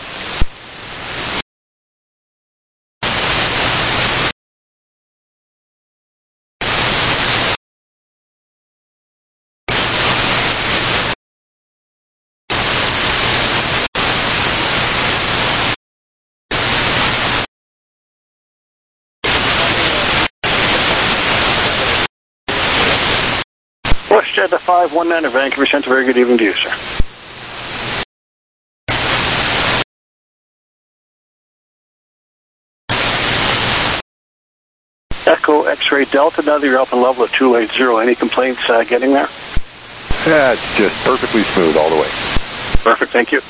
WestJet 519 Vancouver Centre, very good evening to you, sir. Echo X-ray Delta, now that you're up in level of 280, any complaints getting there? Yeah, it's just perfectly smooth all the way. Perfect, thank you.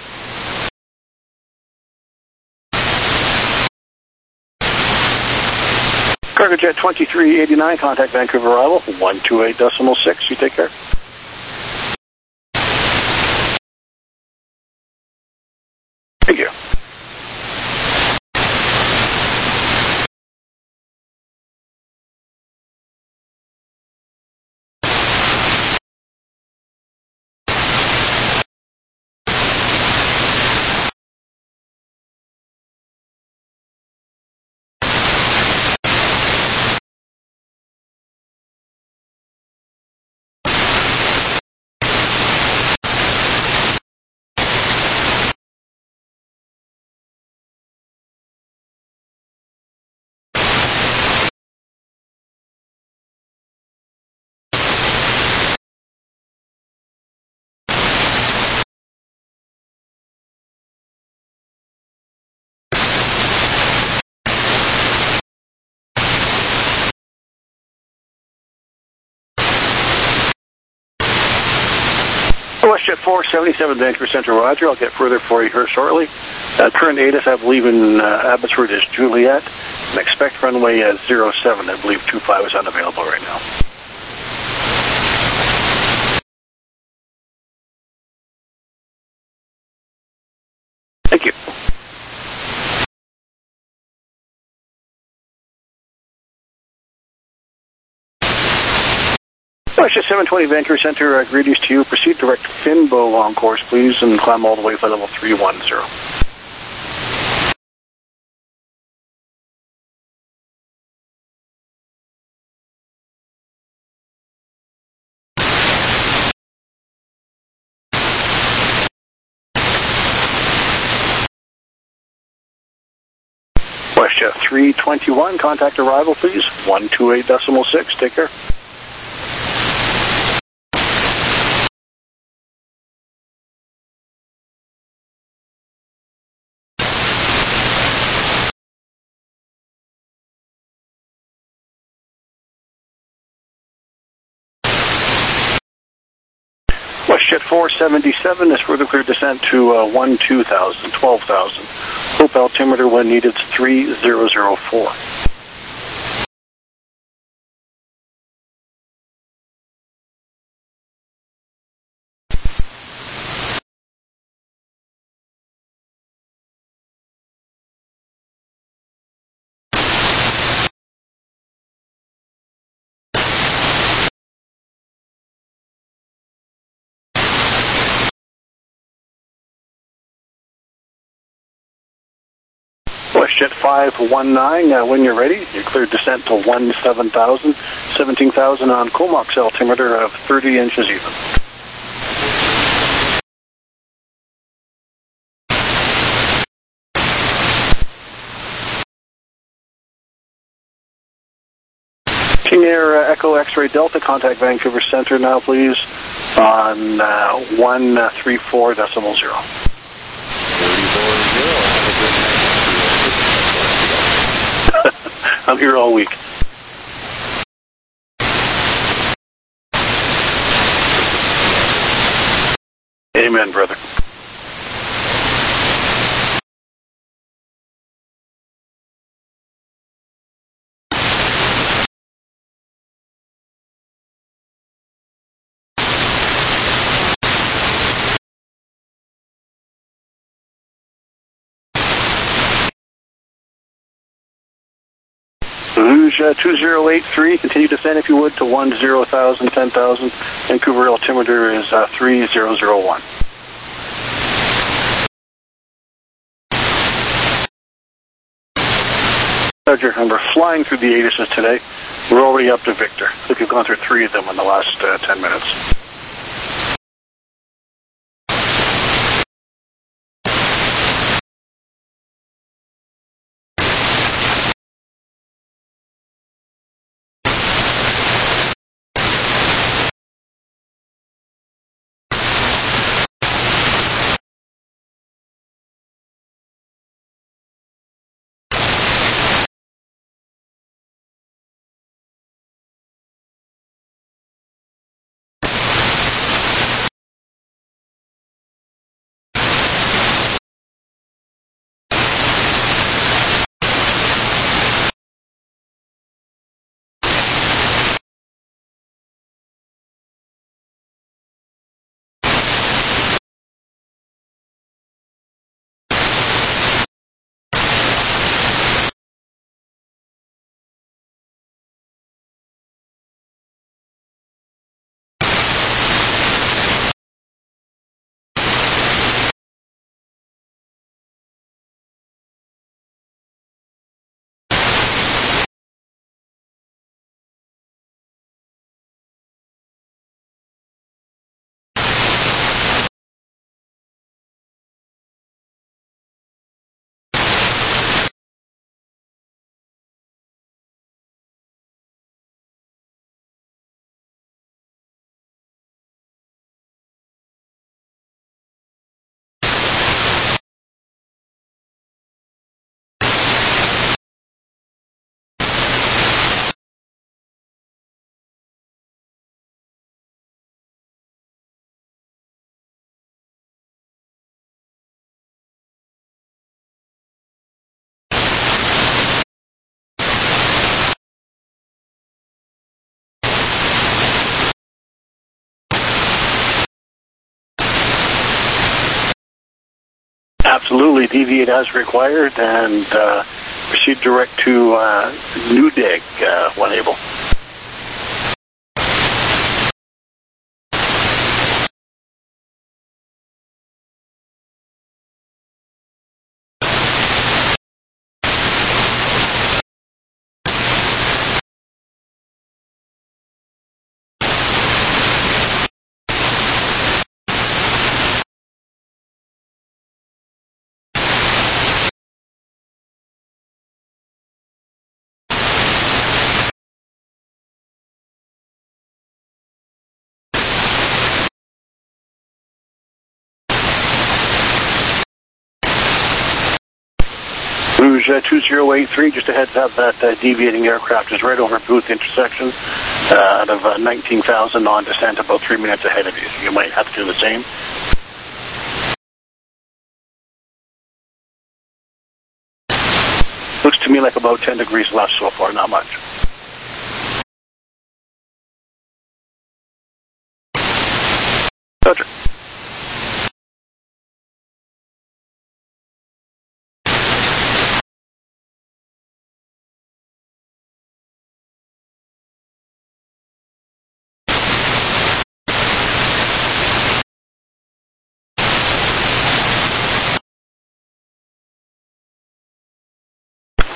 Cargojet 2389, contact Vancouver arrival, 128.6, you take care. Thank you. WestJet 477 Vancouver Centre, roger. I'll get further for you here shortly. Current ATIS, I believe, in Abbotsford is Juliet. And expect runway 07. I believe 25 is unavailable right now. Thank you. WestJet 720 Vancouver Centre, greetings to you. Proceed direct Finbo on course, please, and climb all the way for level 310. WestJet 321, contact arrival, please. 128.6, take care. WestJet 477 is further clear descent to 12,000. Hope altimeter when needed 3004. WestJet 519, when you're ready, you cleared descent to 17,000 on Comox altimeter of 30 inches even. King Air Echo X-Ray Delta, contact Vancouver Center now, please, on 134.0. I'm here all week. Amen, brother. Rouge 2083, continue descent if you would to 10,000. Vancouver altimeter is 3001. Roger, and we're flying through the ATISes today. We're already up to Victor. I think we've gone through 3 of them in the last 10 minutes. Absolutely, deviate as required and proceed direct to Newdeg when able. Rouge 2083, just a heads up that deviating aircraft is right over Booth intersection out of 19,000 on descent, about 3 minutes ahead of you. You might have to do the same. Looks to me like about 10 degrees left so far, not much. Roger.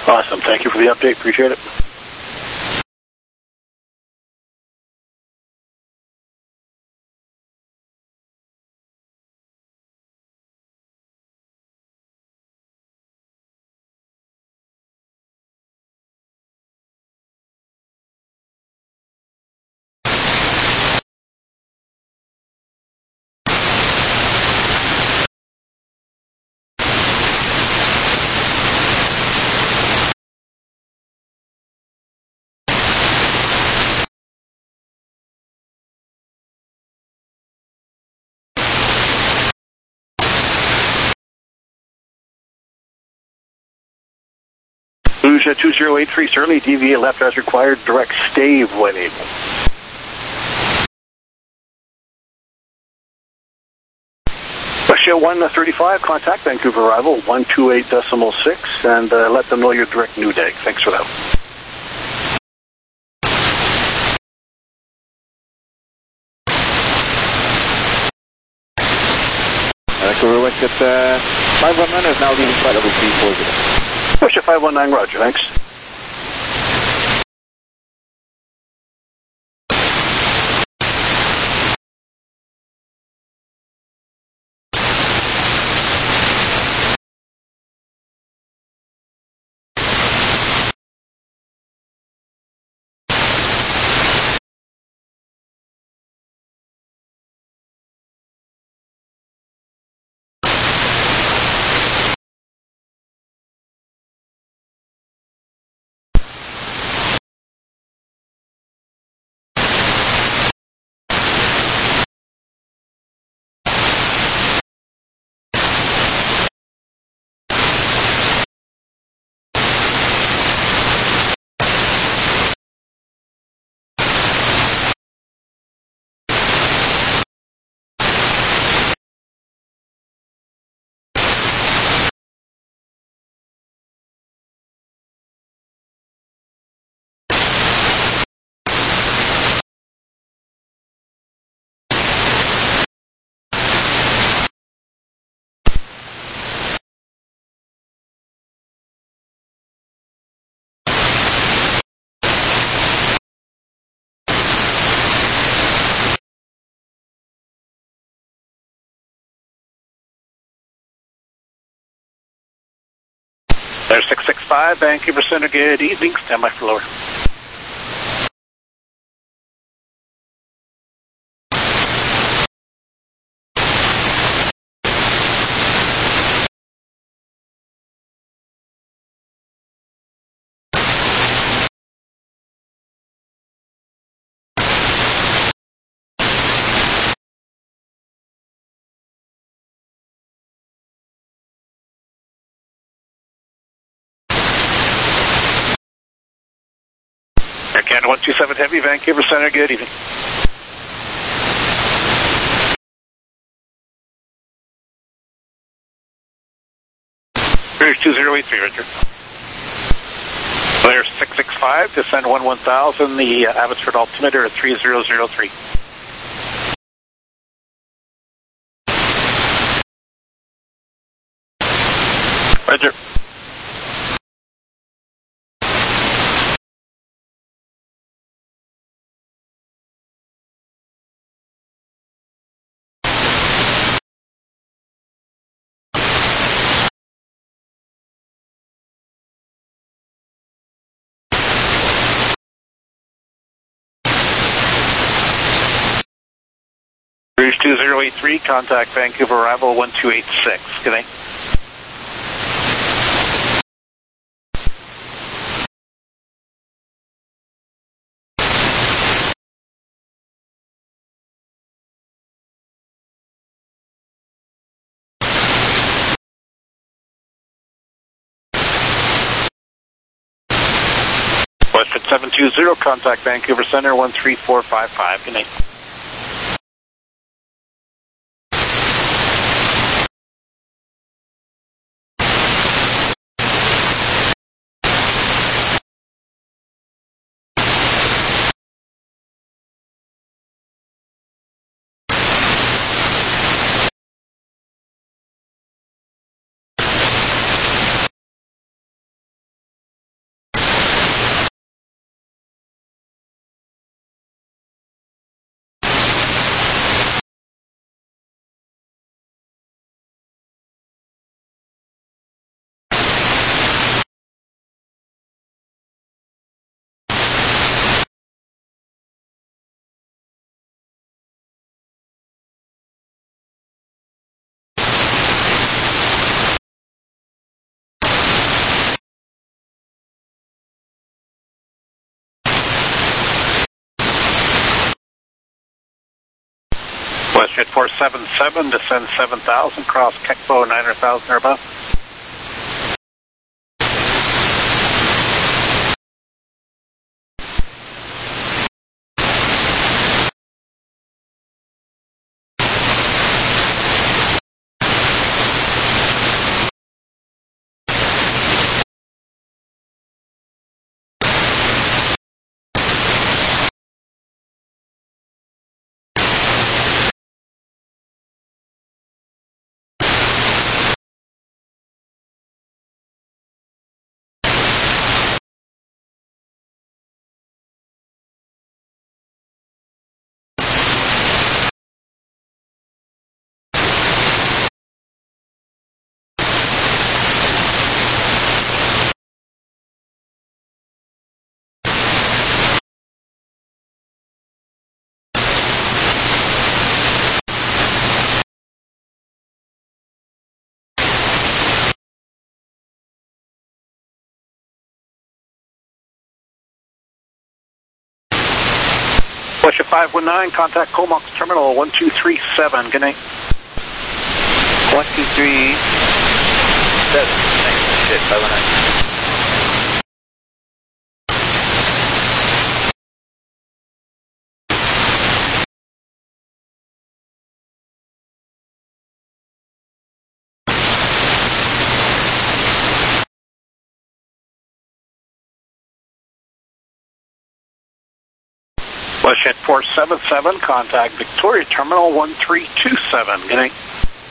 Awesome. Thank you for the update. Appreciate it. Luge 2083, certainly deviate left as required, direct stave when able. Russia 135, contact Vancouver arrival 128.6 and let them know your direct new dag. Thanks for that. Vancouver West at 519 is now leaving flight level 340. Russia 519, roger, thanks. There's 665, Vancouver Center, good evening, stand by for lower. Air Canada 127 Heavy, Vancouver Center, good evening. British 2083, Richard. There's 665, descend 1000, the Abbotsford altimeter at 3003. Roger. British 2083, contact Vancouver arrival 1286. Good night. Westford 720, contact Vancouver Center 13455. Good night. WestJet 477, descend 7,000, cross Kekbo 9,000 or above. WestJet 519, contact Comox Terminal 1237. Good night. 1237. Shit, 519. WestJet 477, contact Victoria Terminal 1327. Good night.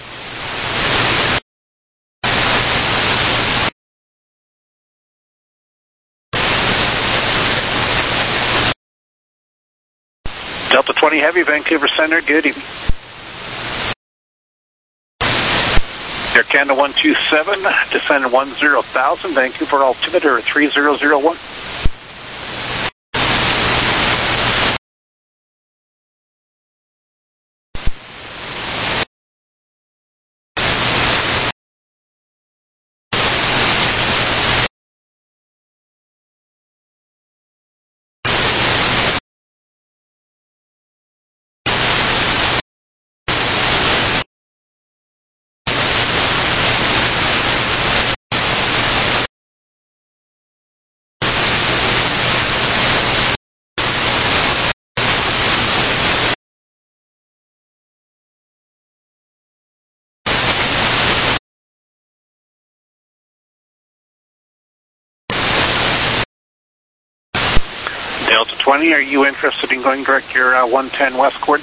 Delta 20 Heavy, Vancouver Center, good evening. Air Canada 127, descend 10,000, Vancouver altimeter 3001. Delta 20, are you interested in going direct your 110 westward?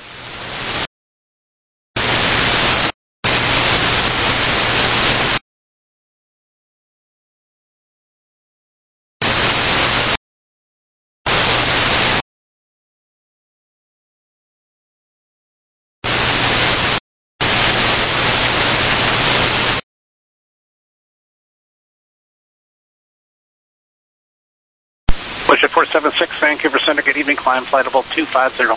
WestJet 476, Vancouver Center, good evening, climb flight level 250.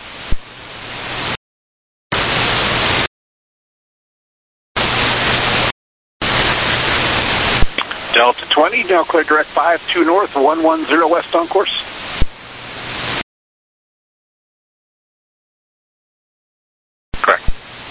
Delta 20, now clear direct 52 north, 110 west on course. Correct.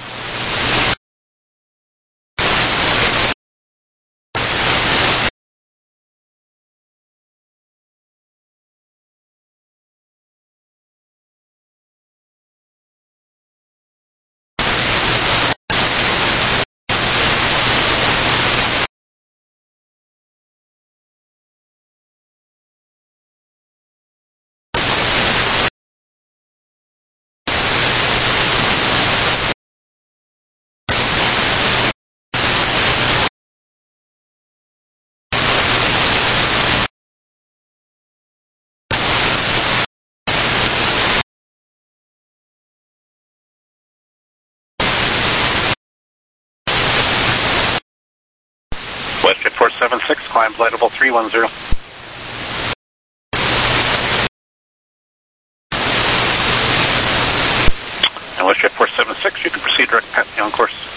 WestJet 476, climb flight level 310. And WestJet 476, you can proceed direct past me on course.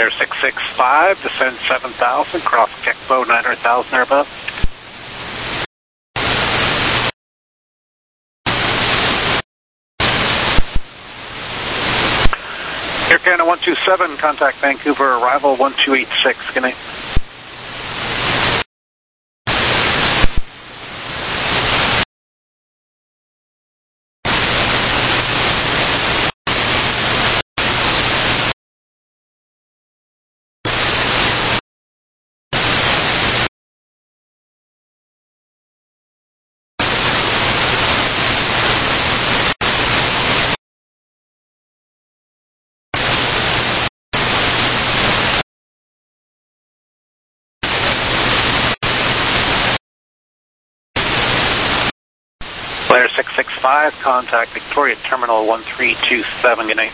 Layer 665, descend 7,000, cross Kekbo 900,000 or above. Air Canada 127, contact Vancouver, arrival 1286, good night. Layer 665, contact Victoria Terminal 1327, good night.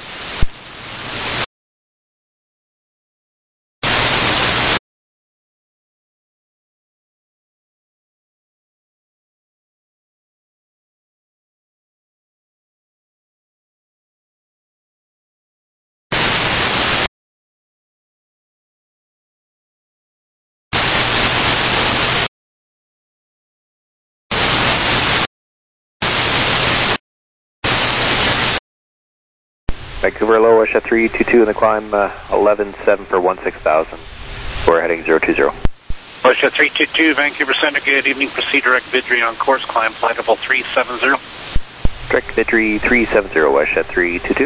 Vancouver low, at 322 in the climb, 11.7 for 16,000. We're heading 020. Russia 322, Vancouver Center, good evening. Proceed direct Vidri on course, climb flight level 370. Direct Vidri 370, Russia 322.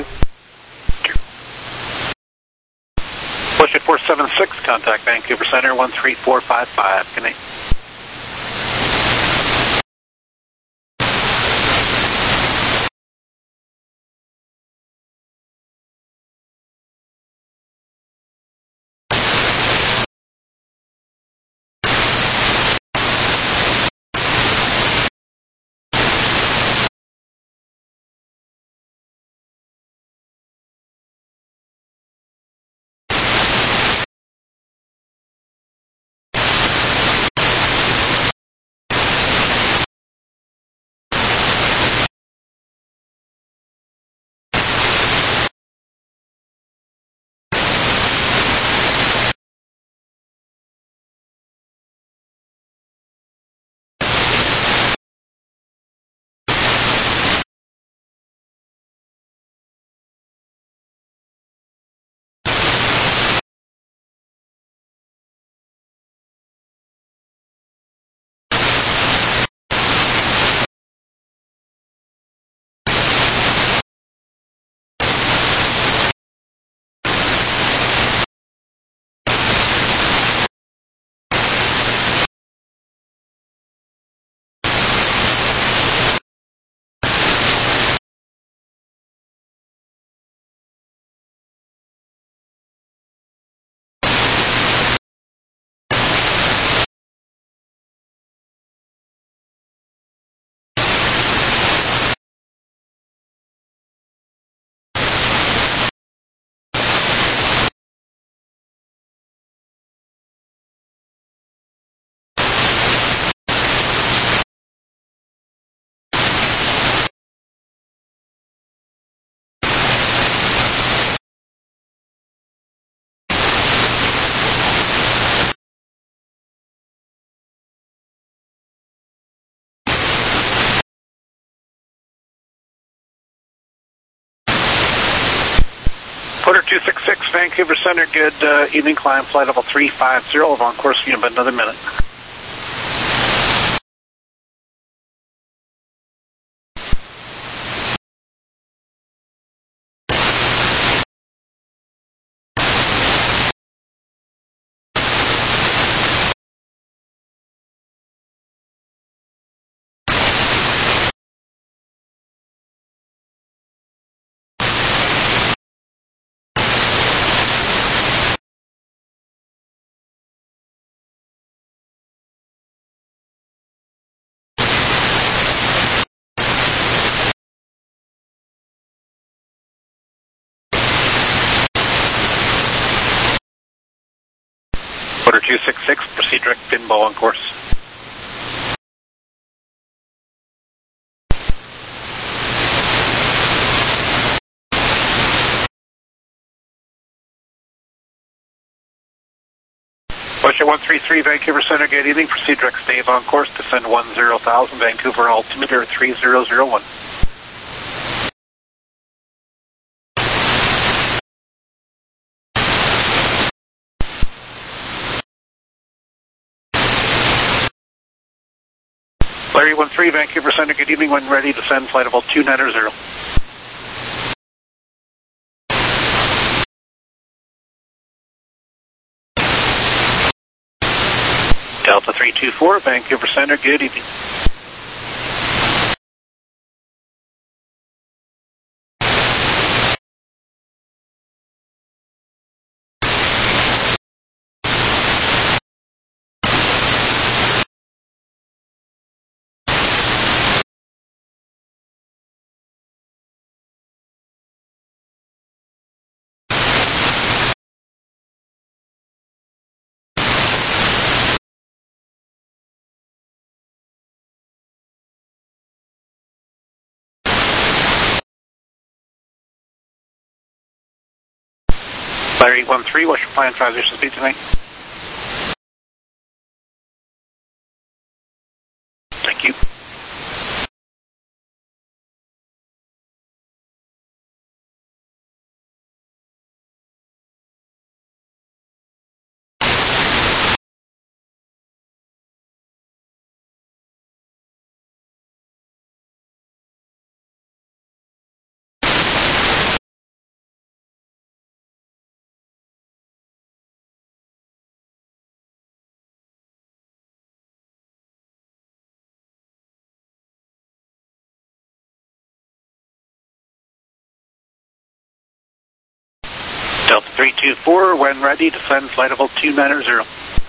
Russia 476, contact Vancouver Center 13455, good night. Porter 266, Vancouver Center, good evening, climb flight level 350, on course for you in about another minute. Porter 266, proceed direct pinball on course. Bushit 133, Vancouver Center, good evening. Proceed direct stave on course, descend 10,000, Vancouver altimeter 3001. Larry 13, Vancouver Center, good evening. When ready, descend flight level 290. Delta 324, Vancouver Center, good evening. Larry 13, what's your planned transition speed tonight? Thank you. Delta 324, when ready, descend flight level 290.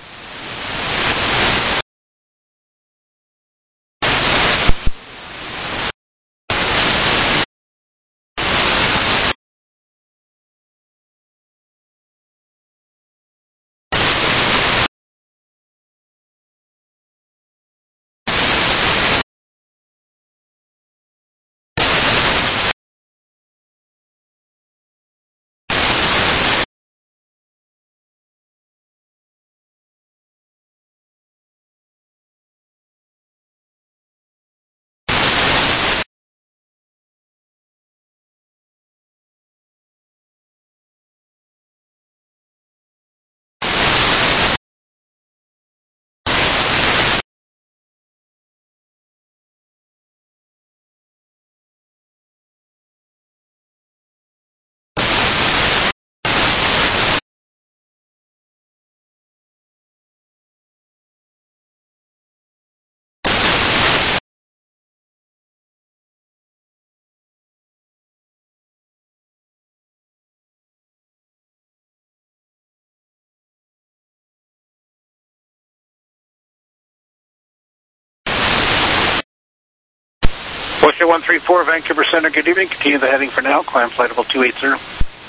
Bushit 134, Vancouver Center, good evening. Continue the heading for now. Climb flight level 280.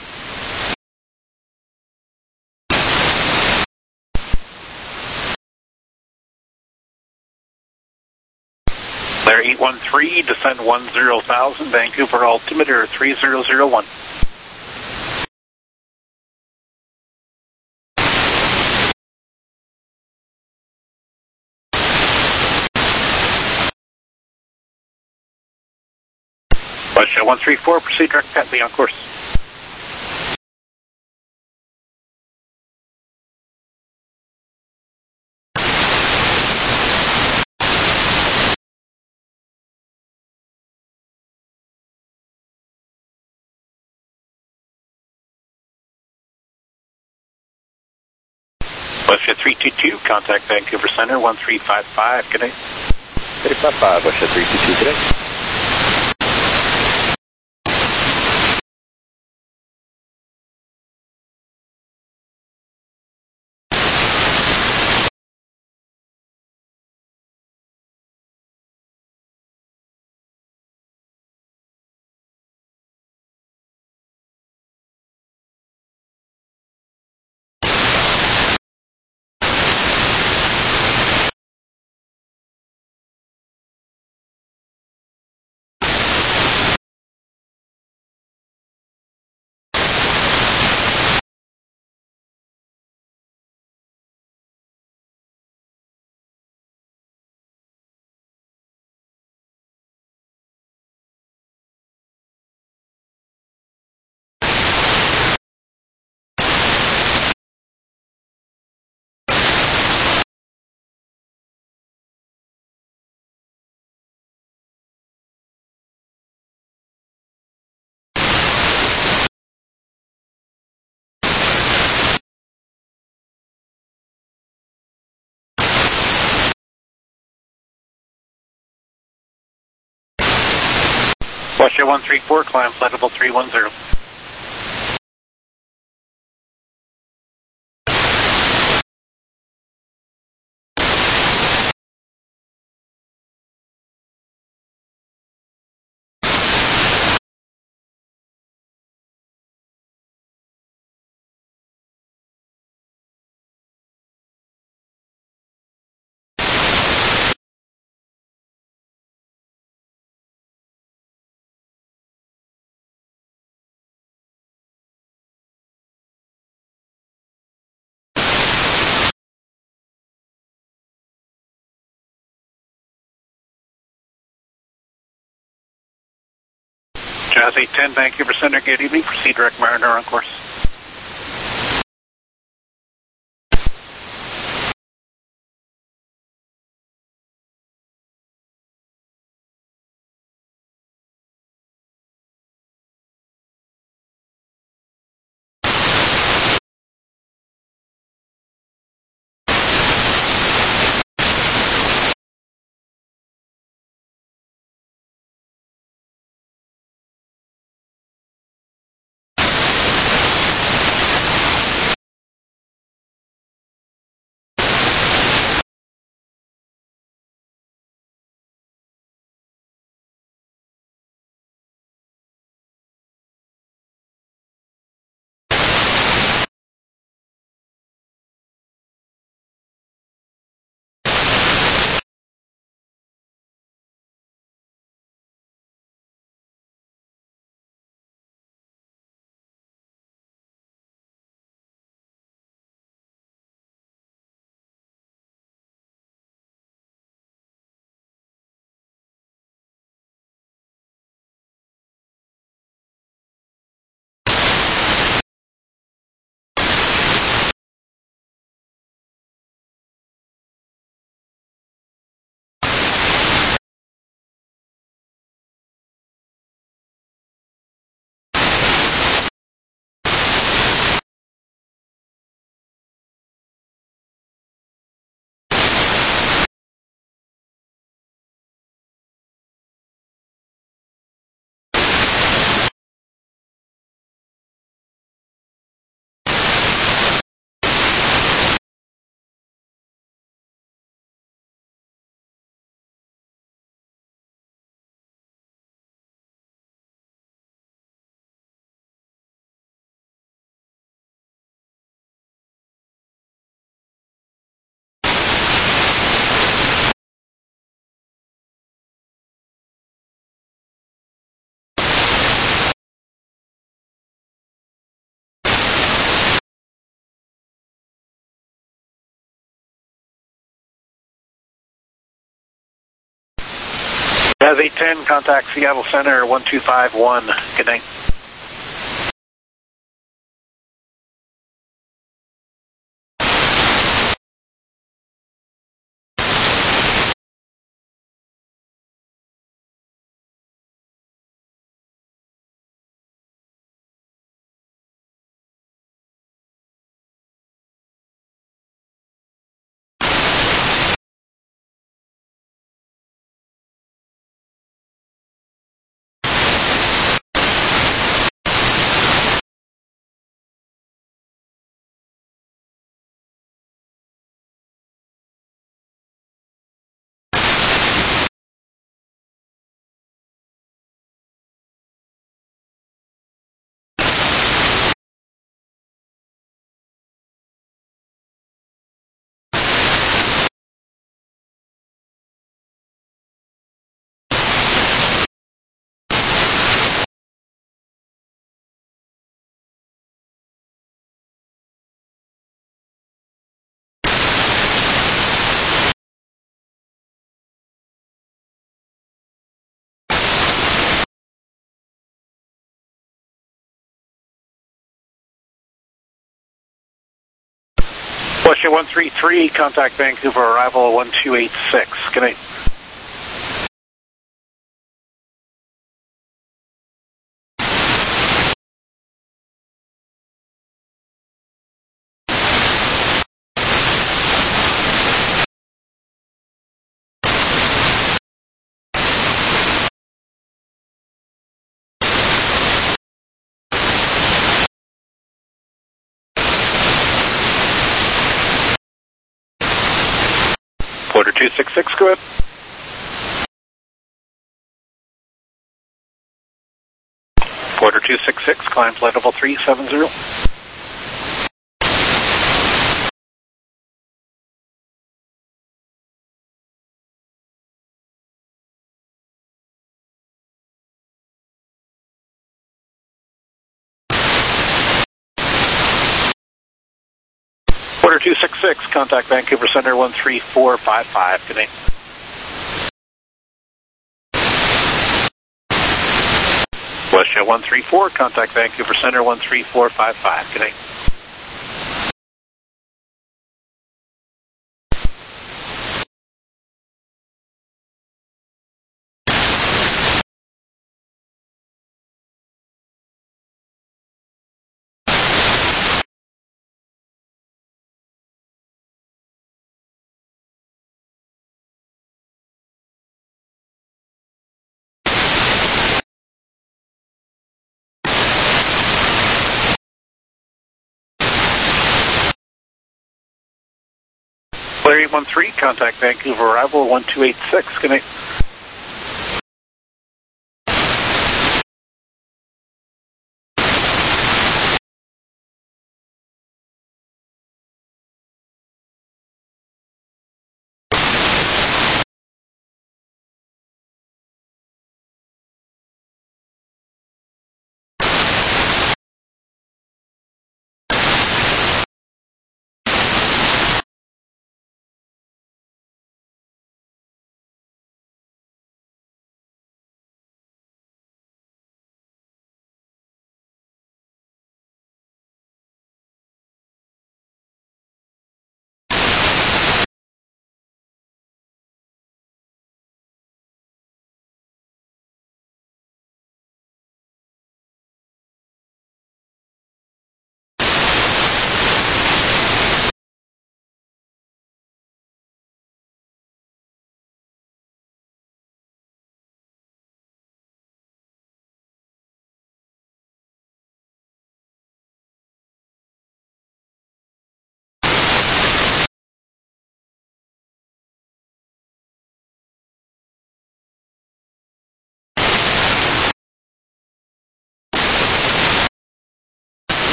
Larry 813, descend 10,000, Vancouver altimeter 3001. Bushit 134, proceed direct Patley on course. Bushit 322, contact Vancouver Center 1355, good day. 355, Bushit 322, good day. Russia 134, climb flight level 310. Jazz 810, Vancouver Center, good evening. Proceed direct Mariner on course. Jazz 810, contact Seattle Center 1251. Good night. Russia 133, contact Vancouver, arrival 1286. Good night. Quarter 266, go ahead. Quarter 266, climb flight level 370. Quarter 266, contact Vancouver Center 13455, good night. WestJet 134, contact Vancouver Center 13455, good night. Larry 13, contact Vancouver arrival 1286, good night.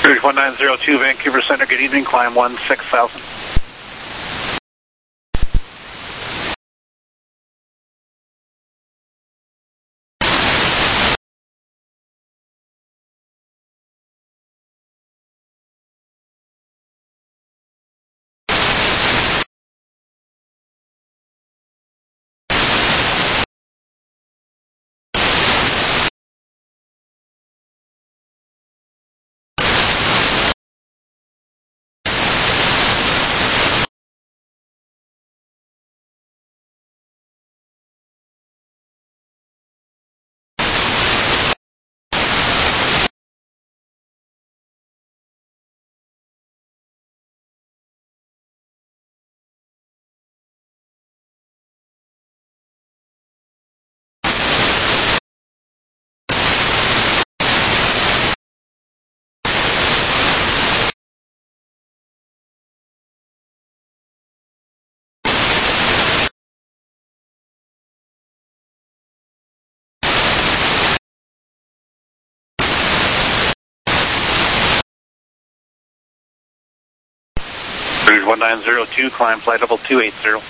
Bridge 1902, Vancouver Center, good evening, climb 16,000. Bridge 1902, climb flight level 280.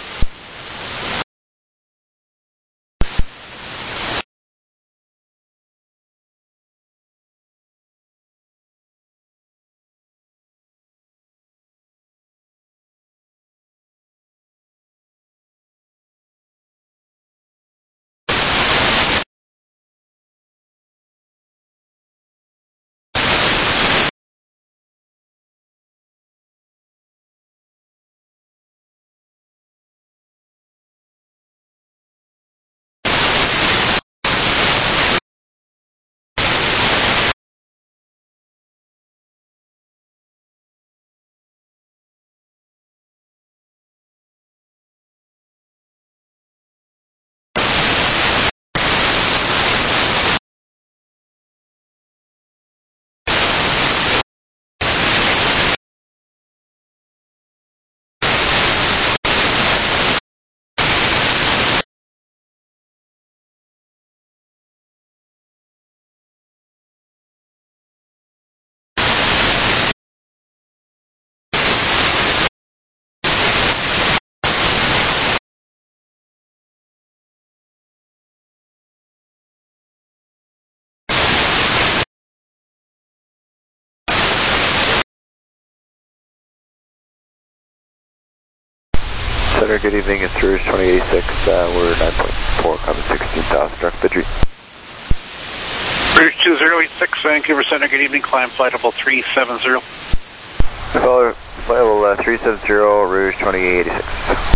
Center, good evening, it's Rouge 2086, we're 9.4, coming 16,000, direct Vidri. Bridge 2086, Vancouver Center, good evening, climb flight level 370. Flight level 370, Rouge 2086.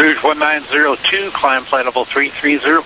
Rouge 1902, climb flight level 330.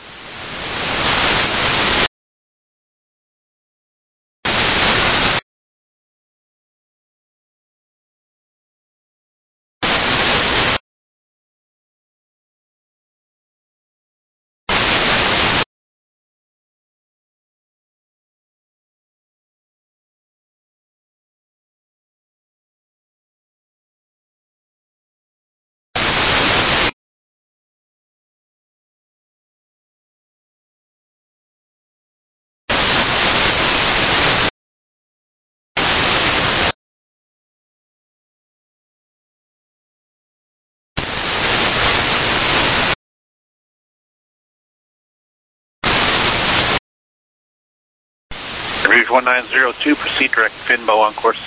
Rouge 1902, proceed direct Finbo on course.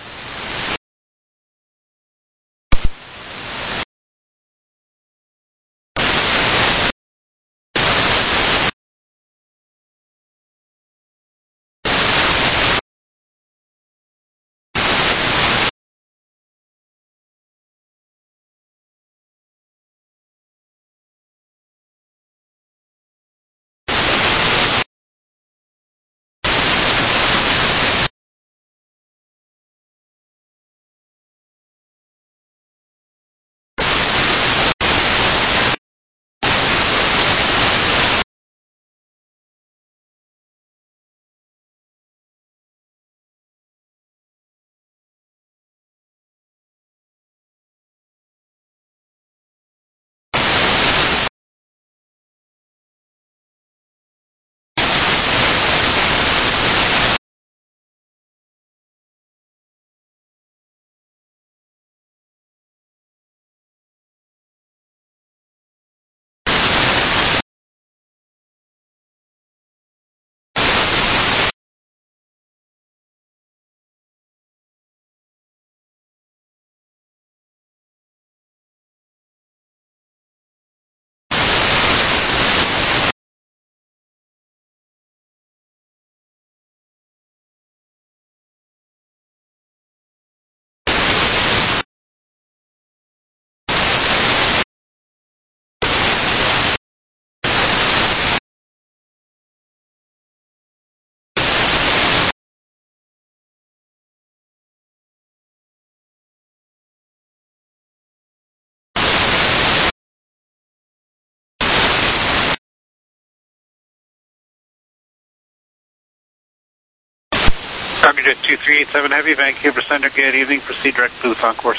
Target 2387 Heavy, Vancouver Center, good evening, proceed direct booth on course.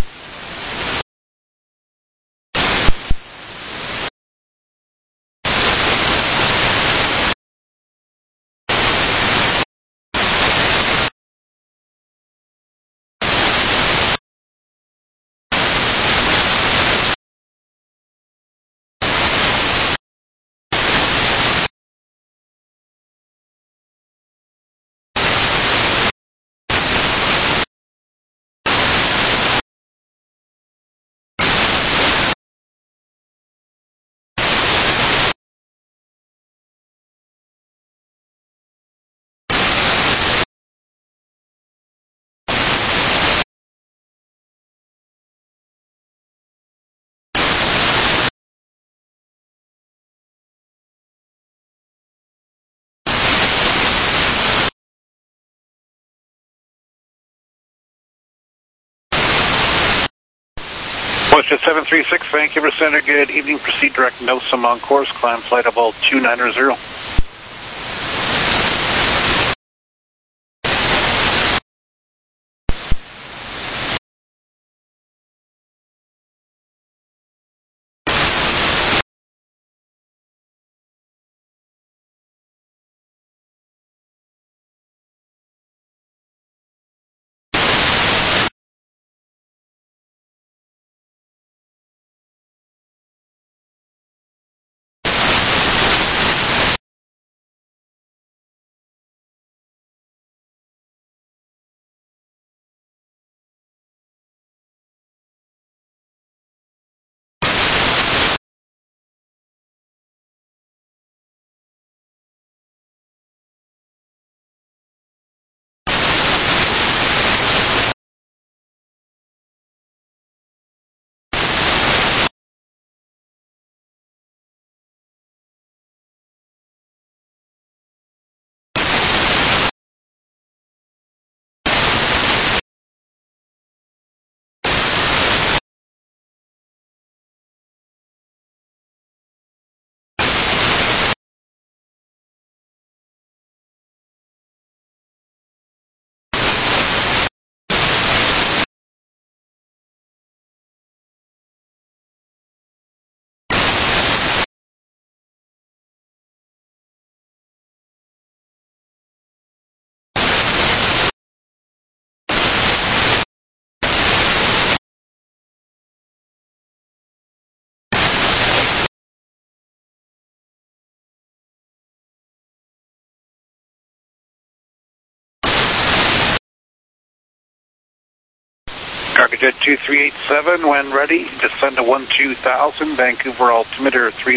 Moisture 736, Vancouver Center, good evening, proceed direct NOSAM on course, climb flight level 290. Jet 2387, when ready, descend to 12,000, Vancouver altimeter 3.